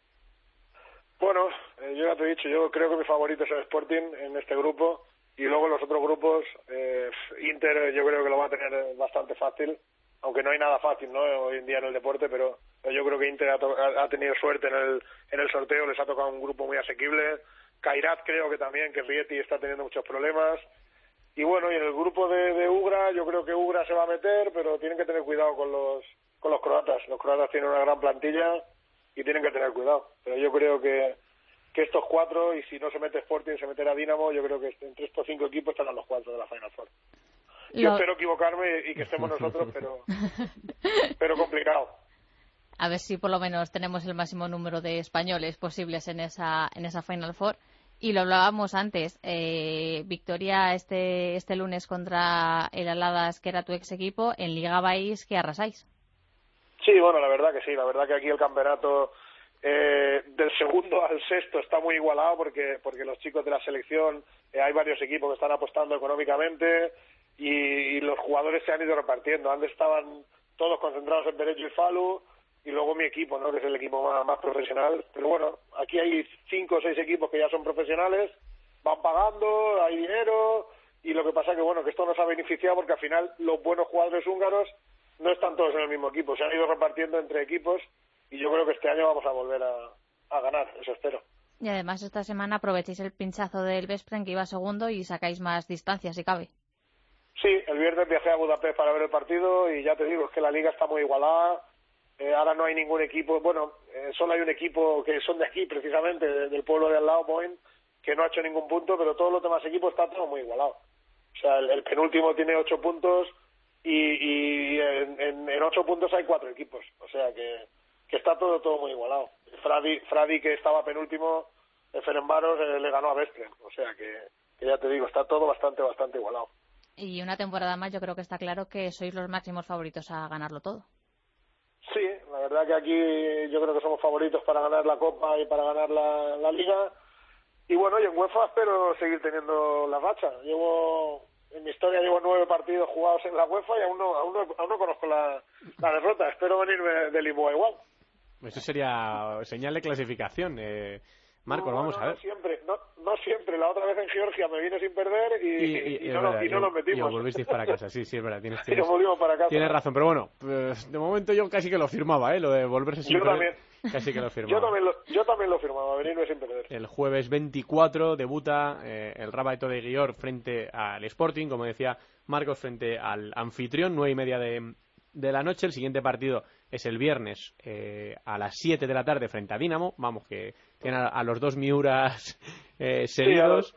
Bueno, eh, yo ya te he dicho, yo creo que mi favorito es el Sporting en este grupo. Y luego en los otros grupos, eh, Inter yo creo que lo va a tener bastante fácil. Aunque no hay nada fácil, ¿no? Hoy en día en el deporte, pero yo creo que Inter ha, to- ha tenido suerte en el, en el sorteo, les ha tocado un grupo muy asequible. Kairat creo que también, que Rieti está teniendo muchos problemas. Y bueno, y en el grupo de, de Ugra, yo creo que Ugra se va a meter, pero tienen que tener cuidado con los con los croatas. Los croatas tienen una gran plantilla y tienen que tener cuidado. Pero yo creo que, que estos cuatro, y si no se mete Sporting, se meterá Dinamo, yo creo que entre estos cinco equipos estarán los cuatro de la Final Four. Yo Lo... espero equivocarme y que estemos nosotros, pero pero complicado. A ver si por lo menos tenemos el máximo número de españoles posibles en esa en esa Final Four. Y lo hablábamos antes, eh, victoria este este lunes contra el Aladas, que era tu ex equipo. En Liga vais que arrasáis. Sí, bueno, la verdad que sí. La verdad que aquí el campeonato eh, del segundo al sexto está muy igualado porque porque los chicos de la selección, eh, hay varios equipos que están apostando económicamente. Y, y los jugadores se han ido repartiendo. Antes estaban todos concentrados en Derecho y Falu, y luego mi equipo, ¿no? Que es el equipo más, más profesional. Pero bueno, aquí hay cinco o seis equipos que ya son profesionales, van pagando, hay dinero, y lo que pasa que bueno, que esto nos ha beneficiado porque al final los buenos jugadores húngaros no están todos en el mismo equipo, se han ido repartiendo entre equipos, y yo creo que este año vamos a volver a, a ganar, eso espero. Y además esta semana aprovechéis el pinchazo del Veszprém, que iba segundo, y sacáis más distancia si cabe. Sí, el viernes viajé a Budapest para ver el partido y ya te digo, es que la liga está muy igualada. Eh, ahora no hay ningún equipo, bueno, eh, solo hay un equipo que son de aquí precisamente, de, del pueblo de al lado, Boeing, que no ha hecho ningún punto, pero todos los demás equipos están todo muy igualado. O sea, el, el penúltimo tiene ocho puntos y, y en, en, en ocho puntos hay cuatro equipos. O sea que, que está todo todo muy igualado. Fradi, Fradi que estaba penúltimo, el Ferencváros eh, le ganó a Veszprém. O sea que, que ya te digo, está todo bastante, bastante igualado. Y una temporada más yo creo que está claro que sois los máximos favoritos a ganarlo todo. Sí, la verdad que aquí yo creo que somos favoritos para ganar la Copa y para ganar la, la Liga. Y bueno, y en UEFA espero seguir teniendo la racha. Llevo, en mi historia llevo nueve partidos jugados en la UEFA y aún no, aún no, aún no conozco la, la derrota. Espero venirme de Lisboa igual. Eso sería señal de clasificación. Eh, Marcos, no, vamos no, a ver. No siempre, no, no siempre. La otra vez en Georgia me vine sin perder y, y, y, y, no, verdad, y no yo, nos metimos. Y volvisteis para casa, sí, sí, es verdad. Tienes, tienes, y nos volvimos para casa. Tienes razón, pero bueno, pues, de momento yo casi que lo firmaba, ¿eh? Lo de volverse sin yo perder. También. Casi que lo firmaba. Yo también lo, yo también lo firmaba, venirme sin perder. El jueves veinticuatro debuta eh, el Rabaito de Győr frente al Sporting, como decía Marcos, frente al anfitrión, nueve y media de, de la noche. El siguiente partido es el viernes eh, a las siete de la tarde frente a Dinamo. Vamos, que tiene a, a los dos Miuras eh, seguidos.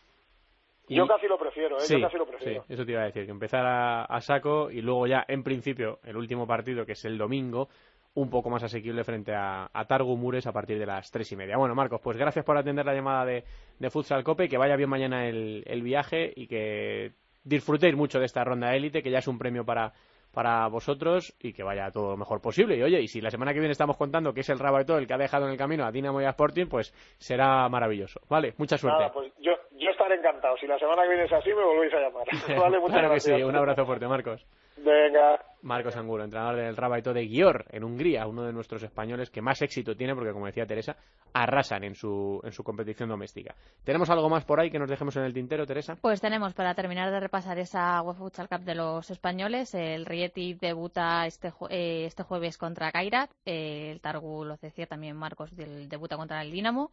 Sí, yo casi lo prefiero, ¿eh? Sí, yo casi lo prefiero. Sí, eso te iba a decir, que empezar a, a saco y luego ya, en principio, el último partido, que es el domingo, un poco más asequible frente a, a Targu Mures a partir de las tres y media. Bueno, Marcos, pues gracias por atender la llamada de, de Futsal Cope, que vaya bien mañana el, el viaje y que disfrutéis mucho de esta ronda élite, que ya es un premio para, para vosotros, y que vaya todo lo mejor posible. Y oye, y si la semana que viene estamos contando que es el Rabaito el que ha dejado en el camino a Dinamo y a Sporting, pues será maravilloso. Vale, mucha suerte. Nada, pues yo, yo estaré encantado. Si la semana que viene es así, me volvéis a llamar. Vale, muchas claro gracias. Que sí, un abrazo fuerte, Marcos. Venga. Marcos Angulo, entrenador del Rabaito de Győr en Hungría, uno de nuestros españoles que más éxito tiene porque, como decía Teresa, arrasan en su en su competición doméstica. ¿Tenemos algo más por ahí que nos dejemos en el tintero, Teresa? Pues tenemos, para terminar de repasar esa UEFA Futsal Cup de los españoles, el Rieti debuta este ju eh, este jueves contra Kairat, eh, el Targu, lo decía también Marcos, del, debuta contra el Dinamo,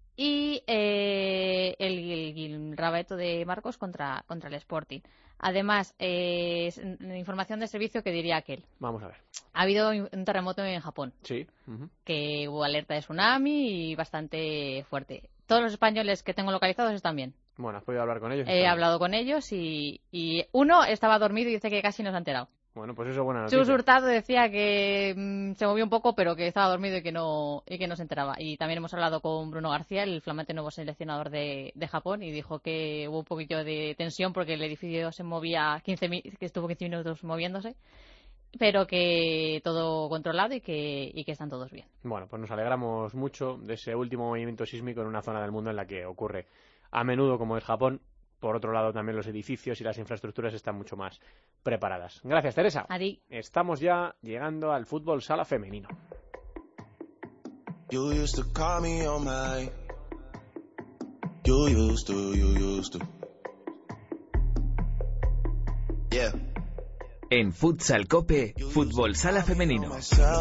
y eh, el, el, el Rabaito de Marcos contra, contra el Sporting. Además, eh, información de servicio que diría aquel. Vamos a ver. Ha habido un terremoto en Japón. Sí. Uh-huh. Que hubo alerta de tsunami y bastante fuerte. Todos los españoles que tengo localizados están bien. Bueno, ¿has podido hablar con ellos? He hablado con ellos y, y uno estaba dormido y dice que casi no se ha enterado. Bueno, pues eso es buena noticia. Chus Hurtado decía que mmm, se movió un poco, pero que estaba dormido y que no y que no se enteraba. Y también hemos hablado con Bruno García, el flamante nuevo seleccionador de, de Japón, y dijo que hubo un poquillo de tensión porque el edificio se movía quince que estuvo quince minutos moviéndose, pero que todo controlado y que, y que están todos bien. Bueno, pues nos alegramos mucho de ese último movimiento sísmico en una zona del mundo en la que ocurre a menudo, como es Japón. Por otro lado, también los edificios y las infraestructuras están mucho más preparadas. Gracias, Teresa. Adi. Estamos ya llegando al fútbol sala femenino. You used to call me on my... You used to, you used to. Yeah. En Futsal Cope, fútbol sala femenino.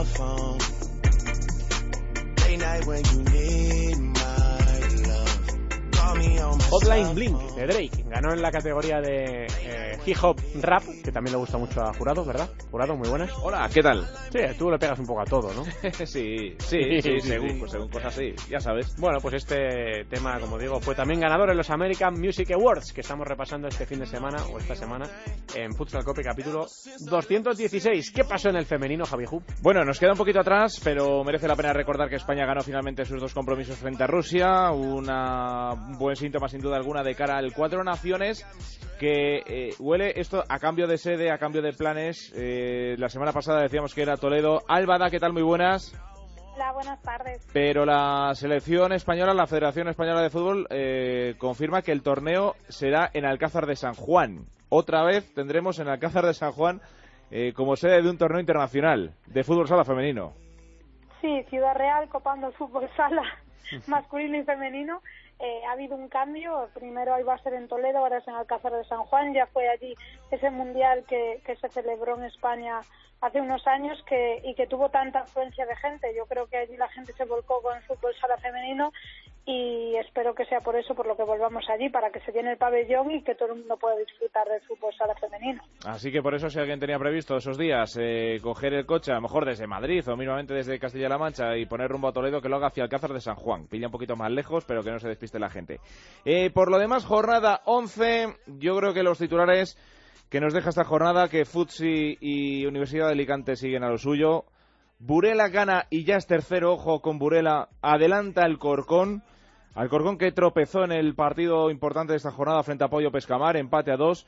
Hotline Blink de Drake ganó en la categoría de eh, hip hop rap, que también le gusta mucho a Jurado, ¿verdad? Jurado, muy buenas. Hola, ¿qué tal? Sí, tú le pegas un poco a todo, ¿no? sí, sí, sí, sí, según, pues, según cosas así, ya sabes. Bueno, pues este tema, como digo, fue también ganador en los American Music Awards, que estamos repasando este fin de semana, o esta semana, en Futsal Cope, capítulo doscientos dieciséis. ¿Qué pasó en el femenino, Javi Ju? Bueno, nos queda un poquito atrás, pero merece la pena recordar que España ganó finalmente sus dos compromisos frente a Rusia, una, un buen síntoma sin duda alguna de cara al Cuatro Naciones, que eh, huele esto a cambio de sede, a cambio de planes. Eh, la semana pasada decíamos que era Toledo. Álvada, ¿qué tal? Muy buenas. Hola, buenas tardes. Pero la selección española, la Federación Española de Fútbol, eh, confirma que el torneo será en Alcázar de San Juan. Otra vez tendremos en Alcázar de San Juan eh, como sede de un torneo internacional de fútbol sala femenino. Sí, Ciudad Real copando el fútbol sala masculino y femenino. Eh, ha habido un cambio, primero iba a ser en Toledo, ahora es en Alcázar de San Juan. Ya fue allí ese mundial que, que se celebró en España hace unos años que, y que tuvo tanta afluencia de gente. Yo creo que allí la gente se volcó con el fútbol sala femenino y espero que sea por eso por lo que volvamos allí, para que se llene el pabellón y que todo el mundo pueda disfrutar del fútbol sala femenino. Así que por eso, si alguien tenía previsto esos días eh, coger el coche, a lo mejor desde Madrid o mínimamente desde Castilla-La Mancha y poner rumbo a Toledo, que lo haga hacia Alcázar de San Juan. Pilla un poquito más lejos, pero que no se despiste la gente. Eh, por lo demás, jornada once, yo creo que los titulares que nos deja esta jornada, que Futsi y Universidad de Alicante siguen a lo suyo. Burela gana y ya es tercero, ojo con Burela, adelanta el Corcón. Alcorcón, que tropezó en el partido importante de esta jornada frente a Pollo Pescamar, empate a dos,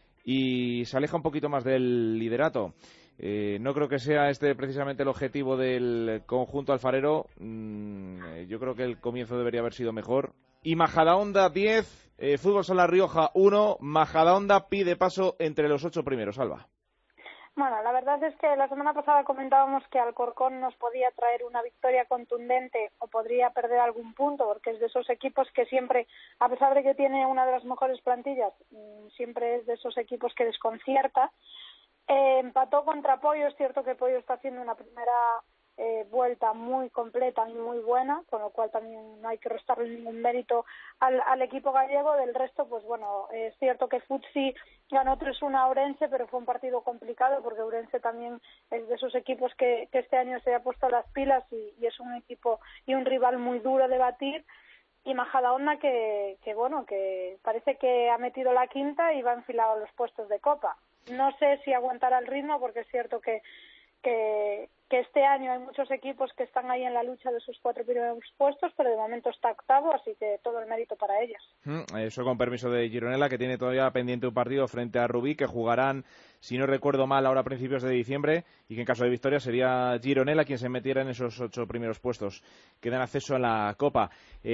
y se aleja un poquito más del liderato. Eh, no creo que sea este precisamente el objetivo del conjunto alfarero. Mm, yo creo que el comienzo debería haber sido mejor. Y Majadahonda diez, eh, Fútbol Sala Rioja uno, Majadahonda pide paso entre los ocho primeros, Alba. Bueno, la verdad es que la semana pasada comentábamos que Alcorcón nos podía traer una victoria contundente o podría perder algún punto, porque es de esos equipos que siempre, a pesar de que tiene una de las mejores plantillas, siempre es de esos equipos que desconcierta. Eh, empató contra Pollo, es cierto que Pollo está haciendo una primera eh, vuelta muy completa y muy buena, con lo cual también no hay que restarle ningún mérito al, al equipo gallego. Del resto, pues bueno, eh, es cierto que Futsi ganó tres uno a Ourense, pero fue un partido complicado porque Ourense también es de esos equipos que, que este año se ha puesto las pilas y, y es un equipo y un rival muy duro de batir. Y Majadahonda que, que bueno, que parece que ha metido la quinta y va enfilado a los puestos de Copa. No sé si aguantará el ritmo, porque es cierto que, que, que este año hay muchos equipos que están ahí en la lucha de sus cuatro primeros puestos, pero de momento está octavo, así que todo el mérito para ellas. Eso con permiso de Gironella, que tiene todavía pendiente un partido frente a Rubí, que jugarán, si no recuerdo mal, ahora a principios de diciembre, y que en caso de victoria sería Gironella quien se metiera en esos ocho primeros puestos que dan acceso a la Copa.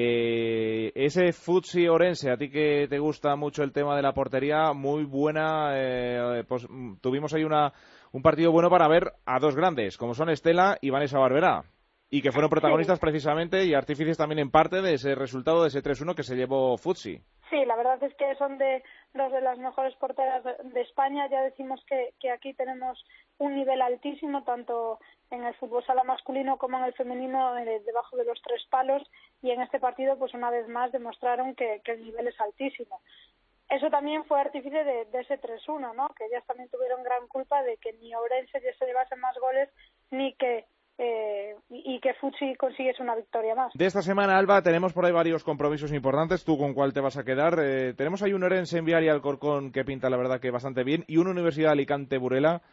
Eh, ese Futsi Ourense, a ti que te gusta mucho el tema de la portería, muy buena, eh, pues tuvimos ahí una un partido bueno para ver a dos grandes, como son Estela y Vanessa Barberá, y que fueron protagonistas sí. precisamente y artífices también en parte de ese resultado de ese tres uno que se llevó Futsi. Sí, la verdad es que son de dos de las mejores porteras de, de España. Ya decimos que, que aquí tenemos un nivel altísimo, tanto en el fútbol sala masculino como en el femenino, eh, debajo de los tres palos, y en este partido pues una vez más demostraron que, que el nivel es altísimo. Eso también fue artífice de, de ese tres uno, ¿no? Que ellas también tuvieron gran culpa de que ni Ourense se llevase más goles, ni que eh, y, y que Futsi consiguiese una victoria más. De esta semana, Alba, tenemos por ahí varios compromisos importantes. ¿Tú con cuál te vas a quedar? Eh, tenemos ahí un Ourense en Vial y Alcorcón que pinta la verdad que bastante bien, y una Universidad de Alicante Burela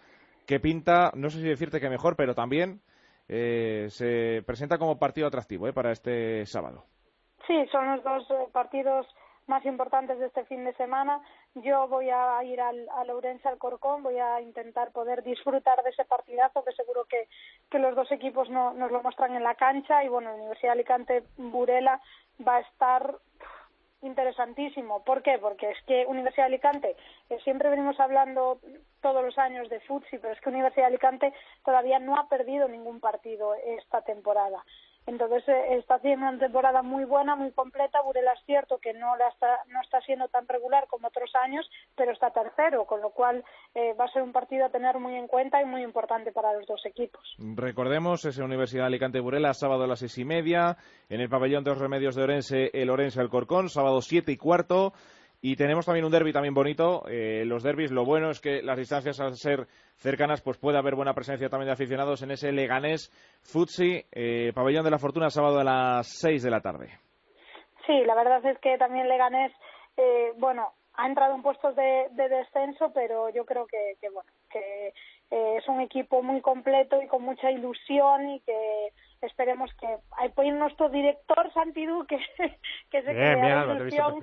que pinta, no sé si decirte que mejor, pero también eh, se presenta como partido atractivo eh, para este sábado. Sí, son los dos eh, partidos más importantes de este fin de semana. Yo voy a ir al, al Ourense Alcorcón, voy a intentar poder disfrutar de ese partidazo, que seguro que, que los dos equipos no, nos lo muestran en la cancha, y bueno, Universidad de Alicante Burela va a estar interesantísimo. ¿Por qué? Porque es que Universidad de Alicante, eh, siempre venimos hablando todos los años de futsi, pero es que Universidad de Alicante todavía no ha perdido ningún partido esta temporada. Entonces eh, está haciendo una temporada muy buena, muy completa. Burela es cierto que no la está no está siendo tan regular como otros años, pero está tercero, con lo cual eh, va a ser un partido a tener muy en cuenta y muy importante para los dos equipos. Recordemos, es Universidad de Alicante Burela, sábado a las seis y media, en el pabellón de los Remedios de Orense, el Orense Alcorcón, sábado siete y cuarto. Y tenemos también un derbi también bonito. Eh, los derbis, lo bueno es que las distancias, al ser cercanas, pues puede haber buena presencia también de aficionados en ese Leganés Futsi, eh, pabellón de la Fortuna, sábado a las seis de la tarde. Sí, la verdad es que también Leganés, eh, bueno, ha entrado en puestos de, de descenso, pero yo creo que, que bueno, que eh, es un equipo muy completo y con mucha ilusión, y que esperemos que hay pues nuestro director Santi Duque, que se Bien, crea bien, ilusión.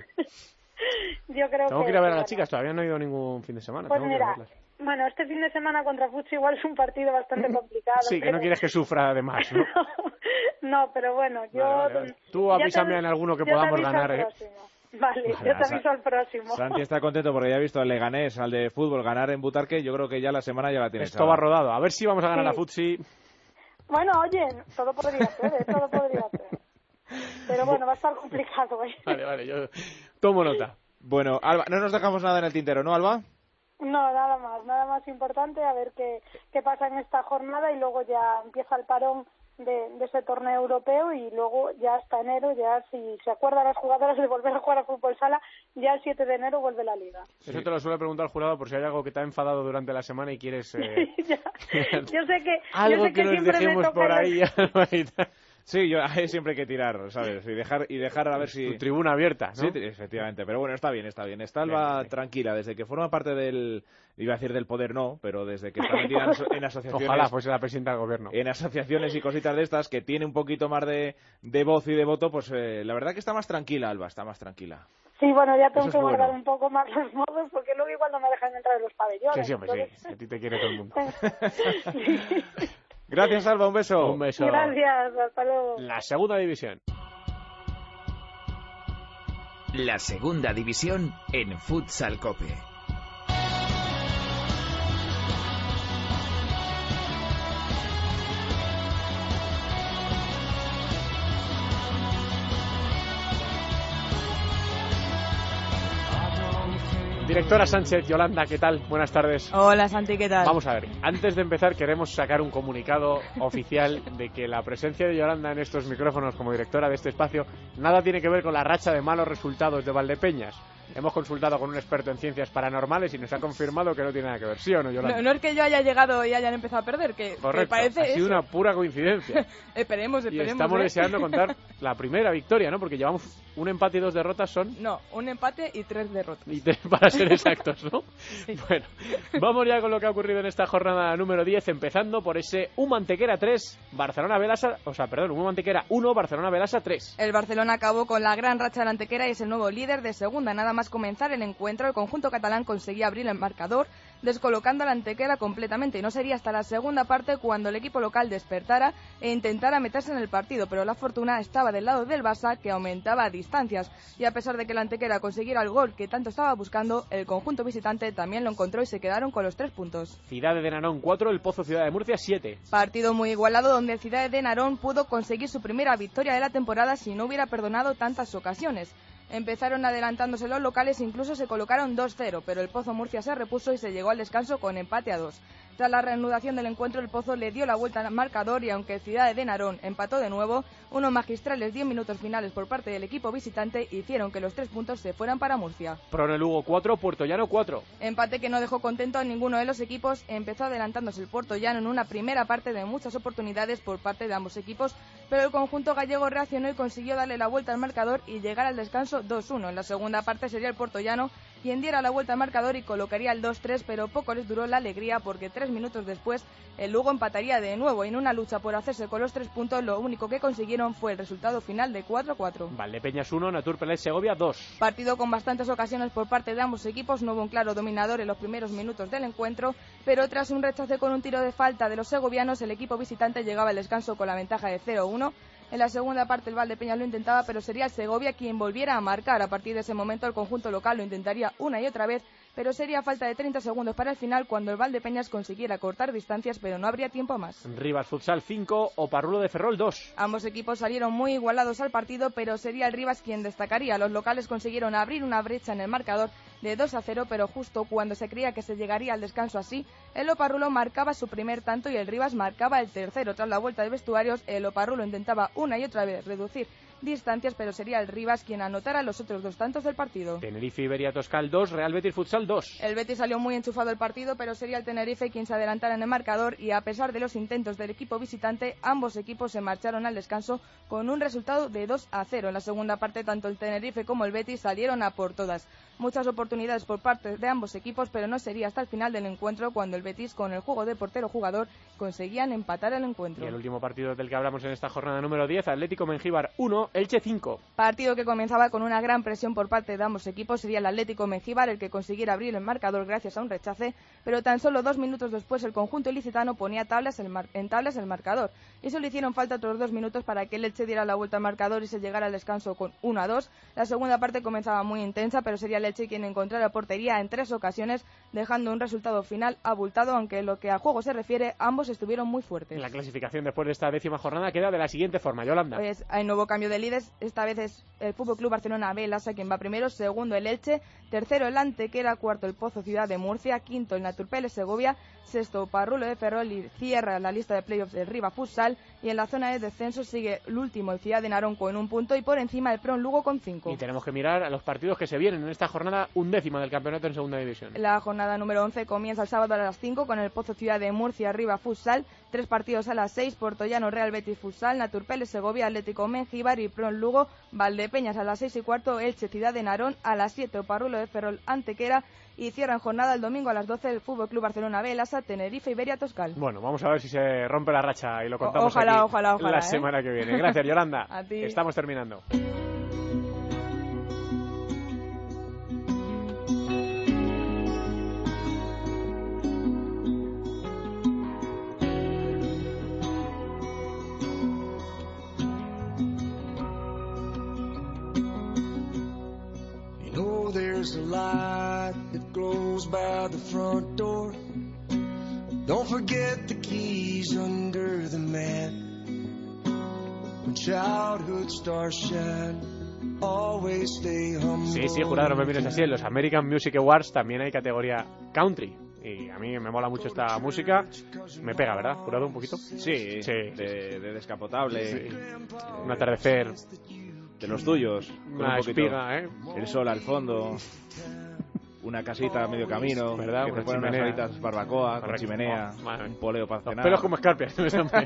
Yo creo Tengo que, que ir a ver a que, las chicas, todavía no he ido ningún fin de semana. Pues tengo que ir a mira, verlas. bueno, este fin de semana contra Futsi igual es un partido bastante complicado. Sí, que pero... no quieres que sufra además, ¿no? No, pero bueno, yo... Vale, vale, vale. Tú avísame en alguno que podamos ganar, ¿eh? Vale, Vale, yo te aviso al próximo. Santi está contento porque ya ha visto al Leganés, al de fútbol, ganar en Butarque. Yo creo que ya la semana ya la tiene. Esto va rodado. A ver si vamos a ganar Sí. a Futsi. Bueno, oye, todo podría ser, ¿eh? Todo podría ser. Pero bueno, va a estar complicado, ¿eh? Vale, vale, yo tomo nota. Bueno, Alba, no nos dejamos nada en el tintero, ¿no, Alba? No, nada más, nada más importante, a ver qué, qué pasa en esta jornada, y luego ya empieza el parón de, de ese torneo europeo, y luego ya hasta enero, ya si se acuerdan las jugadoras de volver a jugar a fútbol sala, ya el siete de enero vuelve la liga. Eso te lo suele preguntar el jurado por si hay algo que te ha enfadado durante la semana y quieres... Eh... Ya. Yo sé que, algo yo sé que, que nos siempre me dejemos toca por el- ahí. algo ahí tal. Sí, yo ahí siempre hay que tirar, ¿sabes? Y dejar y dejar a ver si... Tu tribuna abierta, ¿no? Sí, efectivamente. Pero bueno, está bien, está bien. Está Alba Bien, bien. tranquila. Desde que forma parte del... Iba a decir del poder, no, pero desde que está metida en, aso- en asociaciones... Ojalá fuese la presidenta del gobierno. En asociaciones y cositas de estas, que tiene un poquito más de, de voz y de voto, pues eh, la verdad que está más tranquila, Alba, está más tranquila. Sí, bueno, ya tengo Eso es que guardar bueno. un poco más los modos, porque luego igual no me dejan entrar en los pabellones. Sí, sí, hombre, sí. entonces- A ti te quiere todo el mundo. Gracias, Alba, un beso. Un beso. Gracias, hasta luego. La segunda división. La segunda división en Futsal Cope. Directora Sánchez, Yolanda, ¿qué tal? Buenas tardes. Hola Santi, ¿qué tal? Vamos a ver, antes de empezar queremos sacar un comunicado oficial de que la presencia de Yolanda en estos micrófonos como directora de este espacio nada tiene que ver con la racha de malos resultados de Valdepeñas. Hemos consultado con un experto en ciencias paranormales y nos ha confirmado que no tiene nada que ver, ¿sí o no, Yolanda? No, no es que yo haya llegado y hayan empezado a perder, que, que Correcto, parece ha sido eso. una pura coincidencia. Esperemos, Y esperemos. estamos ¿eh? deseando contar la primera victoria, ¿no? Porque llevamos un empate y dos derrotas, son... No, un empate y tres derrotas. Y tres, para ser exactos, ¿no? Bueno, vamos ya con lo que ha ocurrido en esta jornada número diez, empezando por ese Humo Antequera tres, Barcelona Velasa, o sea, perdón, Humo Antequera uno, Barcelona Velasa tres. El Barcelona acabó con la gran racha de la Antequera y es el nuevo líder de segunda. Nada más comenzar el encuentro, el conjunto catalán conseguía abrir el marcador, descolocando a la Antequera completamente. Y no sería hasta la segunda parte cuando el equipo local despertara e intentara meterse en el partido, pero la fortuna estaba del lado del Barça, que aumentaba distancias. Y a pesar de que la Antequera consiguiera el gol que tanto estaba buscando, el conjunto visitante también lo encontró y se quedaron con los tres puntos. Ciudad de Narón cuatro, el Pozo Ciudad de Murcia siete. Partido muy igualado donde el Ciudad de Narón pudo conseguir su primera victoria de la temporada si no hubiera perdonado tantas ocasiones. Empezaron adelantándose los locales, incluso se colocaron dos cero, pero el Pozo Murcia se repuso y se llegó al descanso con empate a dos. Tras la reanudación del encuentro, el Pozo le dio la vuelta al marcador y aunque el Ciudad de Narón empató de nuevo, unos magistrales diez minutos finales por parte del equipo visitante hicieron que los tres puntos se fueran para Murcia. Pro Lugo cuatro, Puerto Llano cuatro. Empate que no dejó contento a ninguno de los equipos. Empezó adelantándose el Puerto Llano en una primera parte de muchas oportunidades por parte de ambos equipos, pero el conjunto gallego reaccionó y consiguió darle la vuelta al marcador y llegar al descanso dos uno. En la segunda parte sería el portollano quien diera la vuelta al marcador y colocaría el dos tres, pero poco les duró la alegría porque tres minutos después el Lugo empataría de nuevo. En una lucha por hacerse con los tres puntos, lo único que consiguieron fue el resultado final de cuatro cuatro. Valdepeñas uno, Naturpelés Segovia dos. Partido con bastantes ocasiones por parte de ambos equipos, no hubo un claro dominador en los primeros minutos del encuentro, pero tras un rechace con un tiro de falta de los segovianos, el equipo visitante llegaba al descanso con la ventaja de cero uno. En la segunda parte el Valdepeñas lo intentaba, pero sería el Segovia quien volviera a marcar. A partir de ese momento el conjunto local lo intentaría una y otra vez, pero sería falta de treinta segundos para el final cuando el Valdepeñas consiguiera cortar distancias, pero no habría tiempo más. Rivas Futsal cinco, Oparrulo de Ferrol dos. Ambos equipos salieron muy igualados al partido, pero sería el Rivas quien destacaría. Los locales consiguieron abrir una brecha en el marcador de dos a cero, pero justo cuando se creía que se llegaría al descanso así, el Oparrulo marcaba su primer tanto y el Rivas marcaba el tercero. Tras la vuelta de vestuarios, el Oparrulo intentaba una y otra vez reducir distancias, pero sería el Rivas quien anotara los otros dos tantos del partido. Tenerife Iberia Toscal dos, Real Betis Futsal dos. El Betis salió muy enchufado el partido, pero sería el Tenerife quien se adelantara en el marcador y a pesar de los intentos del equipo visitante, ambos equipos se marcharon al descanso con un resultado de dos a cero. En la segunda parte, tanto el Tenerife como el Betis salieron a por todas. Muchas oportunidades por parte de ambos equipos, pero no sería hasta el final del encuentro cuando el Betis, con el juego de portero-jugador, conseguían empatar el encuentro. Y el último partido del que hablamos en esta jornada número diez, Atlético Mengíbar uno, Elche cinco. Partido que comenzaba con una gran presión por parte de ambos equipos. Sería el Atlético Mengíbar el que consiguiera abrir el marcador gracias a un rechace, pero tan solo dos minutos después el conjunto ilicitano ponía tablas el mar- en tablas el marcador, y solo hicieron falta otros dos minutos para que el Elche diera la vuelta al marcador y se llegara al descanso con uno a dos. La segunda parte comenzaba muy intensa, pero sería el Elche quien encontrara portería en tres ocasiones, dejando un resultado final abultado, aunque en lo que al juego se refiere, ambos estuvieron muy fuertes. La clasificación después de esta décima jornada queda de la siguiente forma, Yolanda. Pues hay nuevo cambio de líderes, esta vez es el F C Barcelona B, Lasa quien va primero, segundo el Elche, tercero el Antequera, cuarto el Pozo Ciudad de Murcia, quinto el Naturpelés Segovia, sexto Parrulo de Ferrol y cierra la lista de playoffs del Riva Futsal, y en la zona de descenso sigue el último el Ciudad de Narón con un punto y por encima el Pron Lugo con cinco. Y tenemos que mirar a los partidos que se vienen en esta jornada undécima del campeonato en segunda división. La jornada número once comienza el sábado a las cinco con el Pozo Ciudad de Murcia Riva Futsal, tres partidos a las seis, Portollano Real Betis Futsal, Naturpelés Segovia Atlético Mengíbar y Pron Lugo, Valdepeñas a las seis y cuarto, Elche Ciudad de Narón a las siete, Oparrulo de Ferrol Antequera, y cierran jornada el domingo a las doce el F C Barcelona B, Lasa, Tenerife Iberia Toscal. Bueno, vamos a ver si se rompe la racha y lo contamos ojalá, aquí ojalá, ojalá, la ¿eh? semana que viene. Gracias, Yolanda. A ti. Estamos terminando. There's a light that glows by the front door. Don't forget the keys under the mat. When childhood stars shine, always stay humble. Sí, sí, jurado, no me mires así. En los American Music Awards también hay categoría country. Y a mí me mola mucho esta música. Me pega, ¿verdad? Jurado, un poquito. Sí, sí. De, de descapotable. Sí. Un atardecer. De los tuyos. Una un espiga, ¿eh? El sol al fondo. Una casita a medio camino, ¿verdad? Que Una te ponen unas chimenea. horitas barbacoa, con chimenea, Oh, un poleo para cenar. Pelos como escarpias.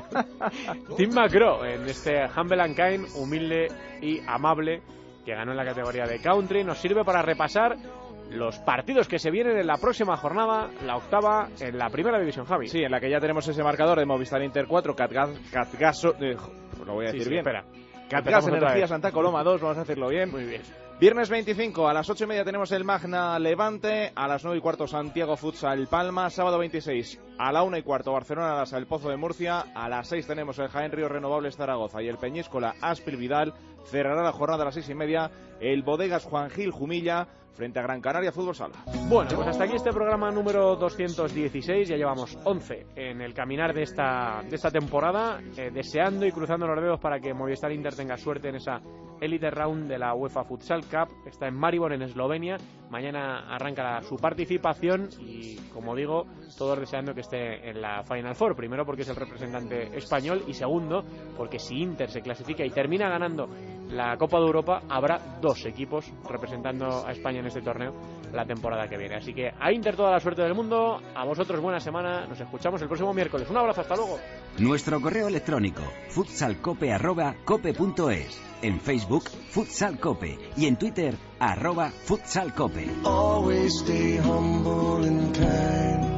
Tim McGraw, en este Humble and Kind, humilde y amable, que ganó en la categoría de country, nos sirve para repasar los partidos que se vienen en la próxima jornada, la octava, en la primera división, Javi. Sí, en la que ya tenemos ese marcador de Movistar Inter cuatro, Catgas, Catgaso, eh, lo voy a decir sí, sí, bien. Espera. Catgas Energía Santa Coloma dos, vamos a decirlo bien. Muy bien. Viernes veinticinco, a las ocho y media tenemos el Magna Levante, a las nueve y cuarto Santiago Futsal Palma, sábado veintiséis, a la una y cuarto Barcelona Lasa El Pozo de Murcia, a las seis tenemos el Jaén Ríos Renovables Zaragoza y el Peñíscola Aspil Vidal, cerrará la jornada a las seis y media el Bodegas Juan Gil Jumilla frente a Gran Canaria Fútbol Sala. Bueno, pues hasta aquí este programa número doscientos dieciséis, ya llevamos once en el caminar de esta, de esta temporada, eh, deseando y cruzando los dedos para que Movistar Inter tenga suerte en esa Elite Round de la UEFA Futsal Cup. Está en Maribor, en Eslovenia. Mañana arranca la, su participación y, como digo, todos deseando que esté en la Final Four. Primero porque es el representante español y segundo porque si Inter se clasifica y termina ganando la Copa de Europa, habrá dos equipos representando a España en este torneo la temporada que viene. Así que a Inter toda la suerte del mundo, a vosotros buena semana, nos escuchamos el próximo miércoles. Un abrazo, hasta luego. Nuestro correo electrónico futsalcope arroba cope punto es, en Facebook Futsal Cope y en Twitter arroba futsalcope. Always stay humble and kind.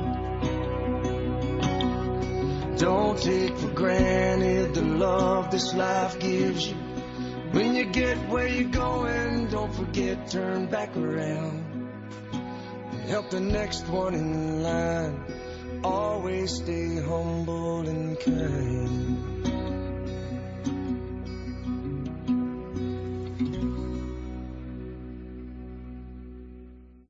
Don't take for granted the love this life gives you. When you get where you're going, don't forget, turn back around and help the next one in line. Always stay humble and kind.